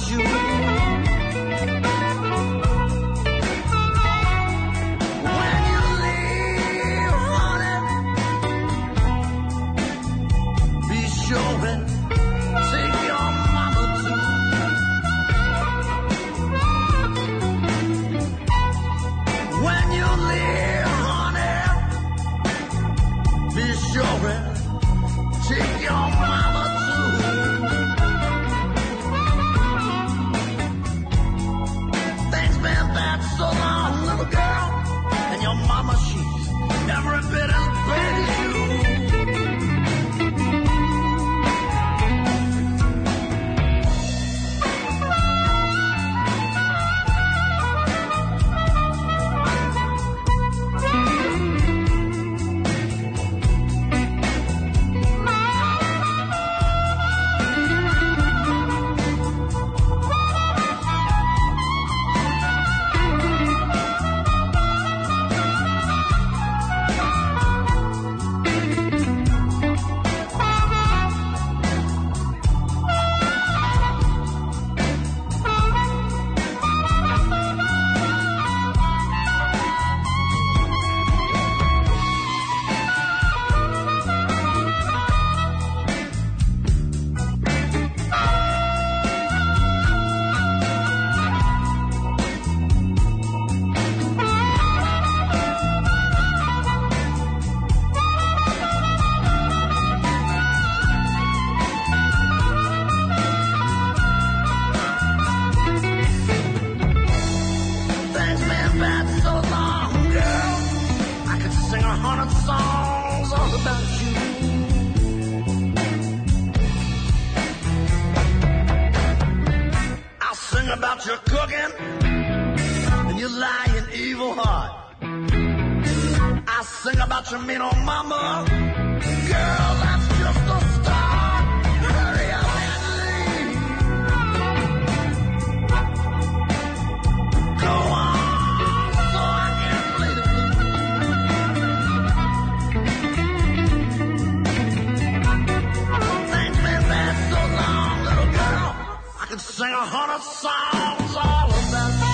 you. When you leave, honey, be sure and take your mama too. When you leave, honey, be sure and take your mama too. Things been bad so long, little girl, and your mama, she's every bit as bad as you. About your cooking and your lying evil heart. I sing about your mean old mama. Girl, that's just a start. Hurry up and leave. Go on, so I can play the blues. Things been bad so long, little girl. I could sing 100 songs all about you.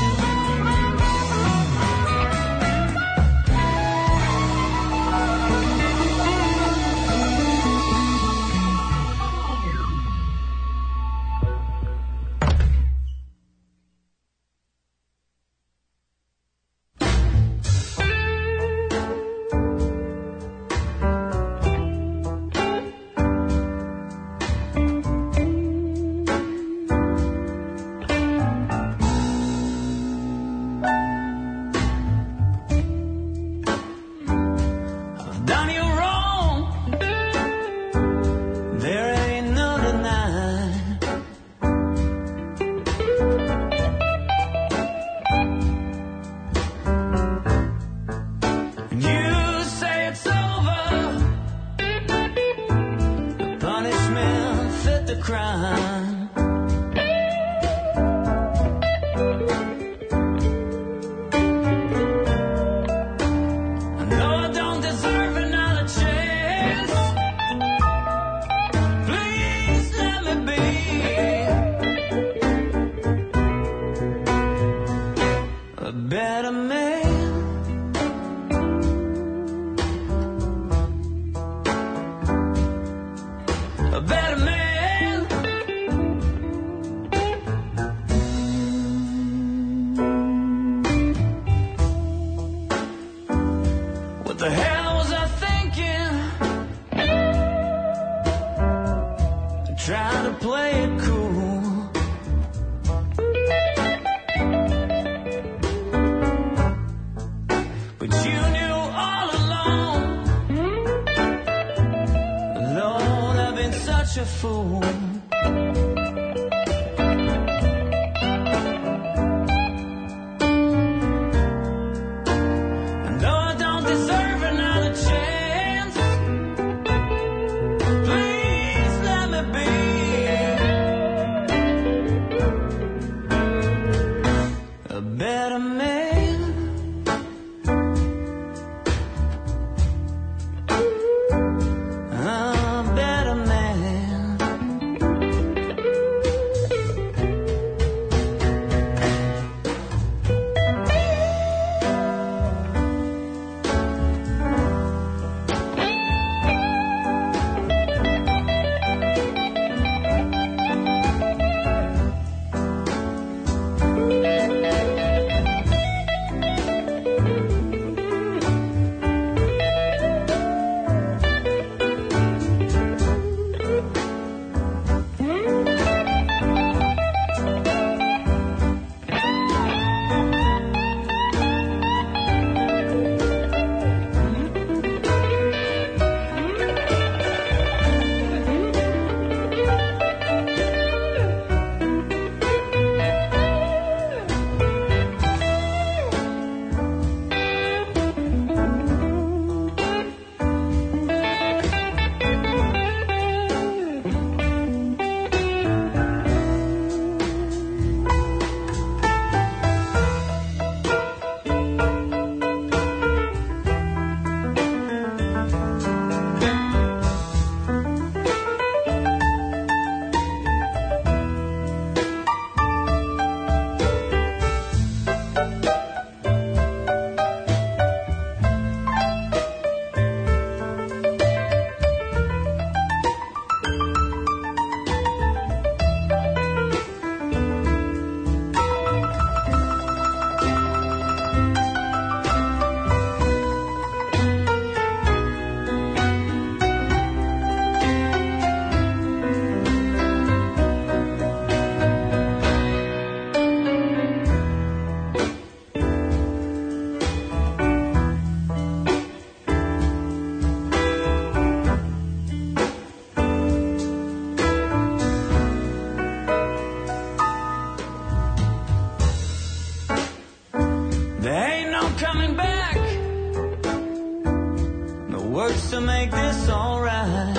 this alright.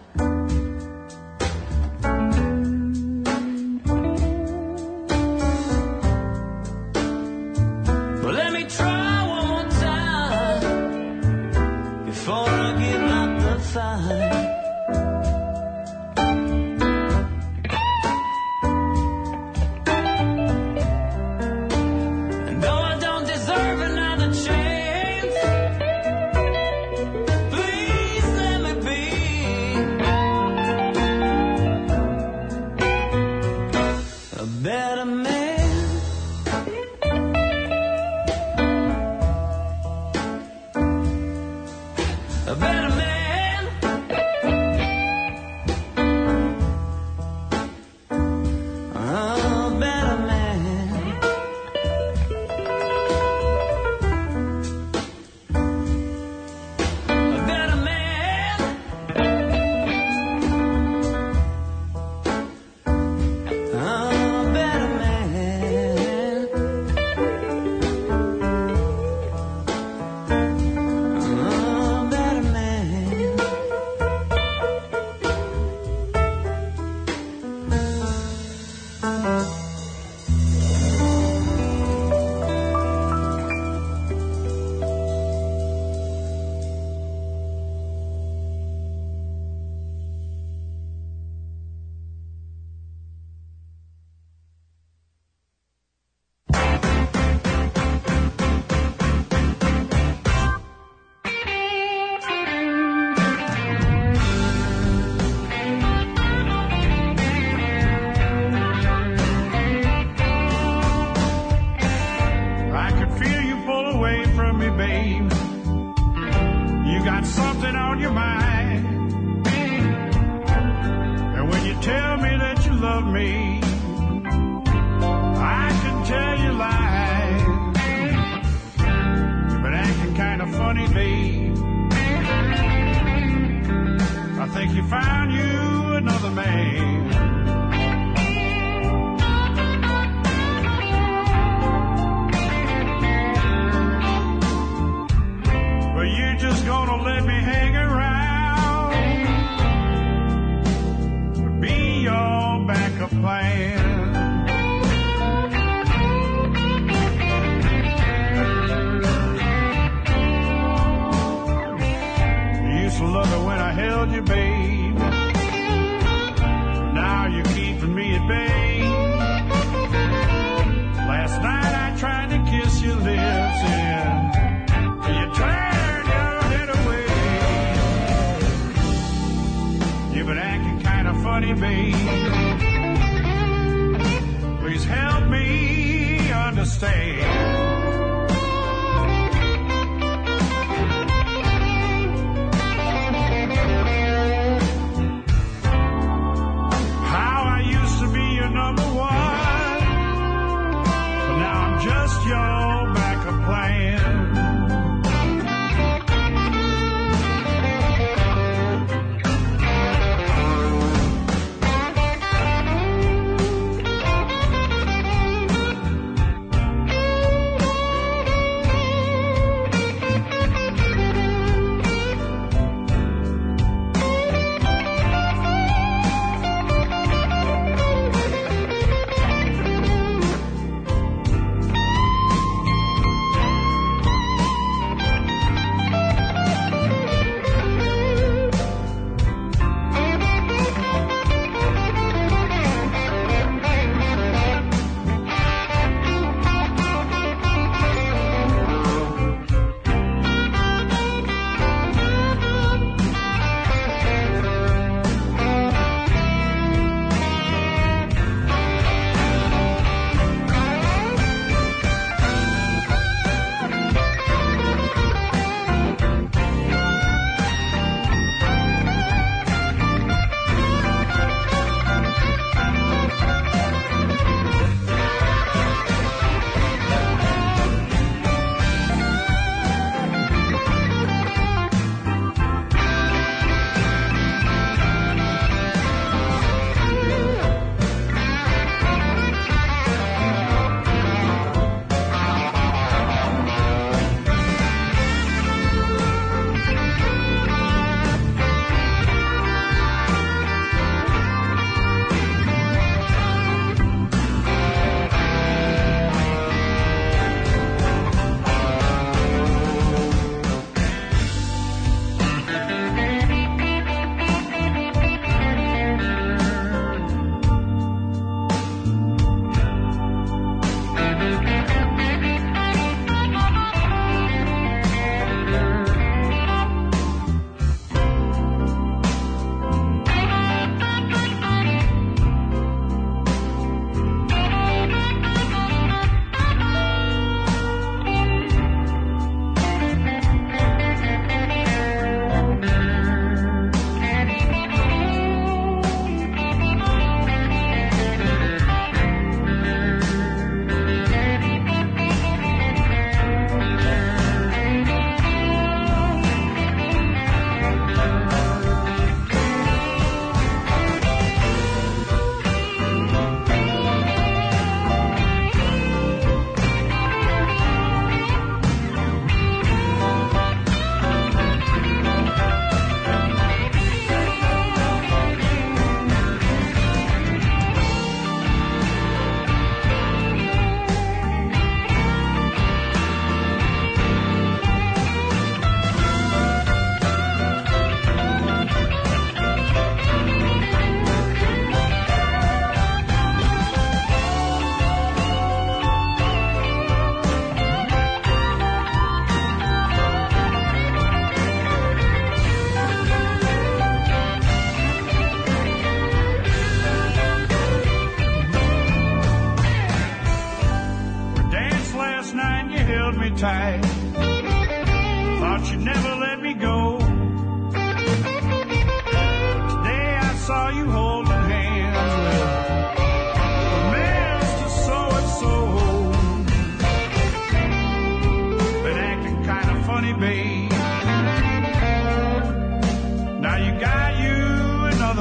Well, let me try one more time before I give up the fight.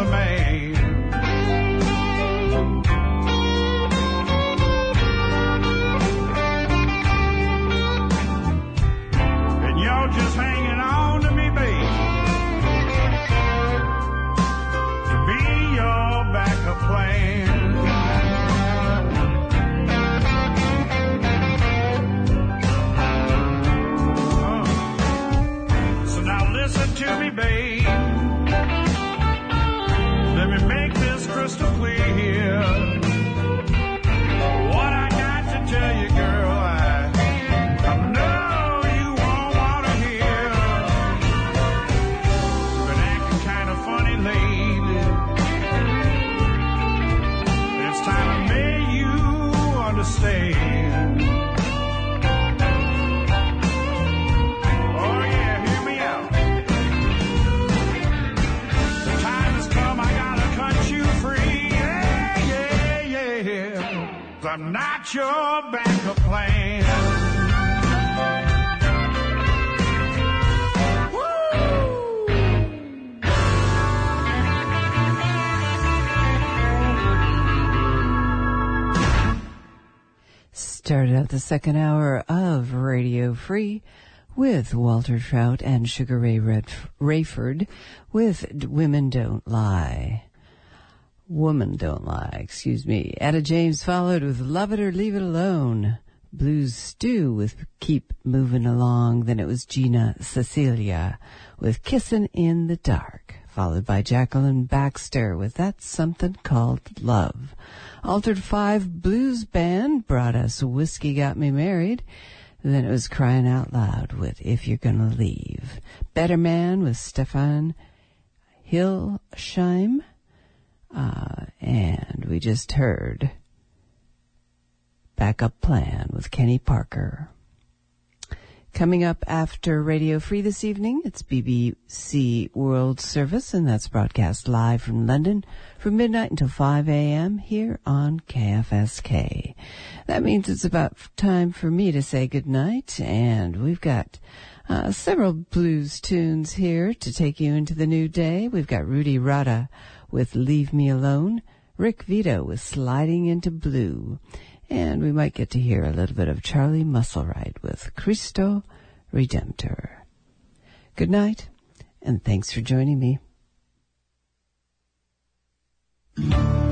another man. And you're just hanging on to me, babe, to be your backup plan. Listen to me, babe. Let me make this crystal clear. What I got to tell you, girl, I know you won't want to hear. You've been acting kind of funny lately. It's time to make you understand. I'm not your backup plan. Woo! Started out the second hour of Radio Free with Walter Trout and Sugar Ray Rayford with Women Don't Lie. Woman Don't Lie, excuse me. Etta James followed with Love It or Leave It Alone. Blues Stew with Keep Moving Along. Then it was Gina Cecilia with Kissin' in the Dark, followed by Jacqueline Baxter with That's Something Called Love. Altered 5 Blues Band brought us Whiskey Got Me Married. Then it was Crying Out Loud with If You're Gonna Leave. Better Man with Stefan Hilsheim. And we just heard Backup Plan with Kenny Parker. Coming up after Radio Free this evening, it's BBC World Service, and that's broadcast live from London from midnight until 5 a.m. here on KFSK. That means it's about time for me to say goodnight, and we've got several blues tunes here to take you into the new day. We've got Rudy Rada with Leave Me Alone, Rick Vito with Sliding into Blue, and we might get to hear a little bit of Charlie Musselwhite with Cristo Redemptor. Good night, and thanks for joining me.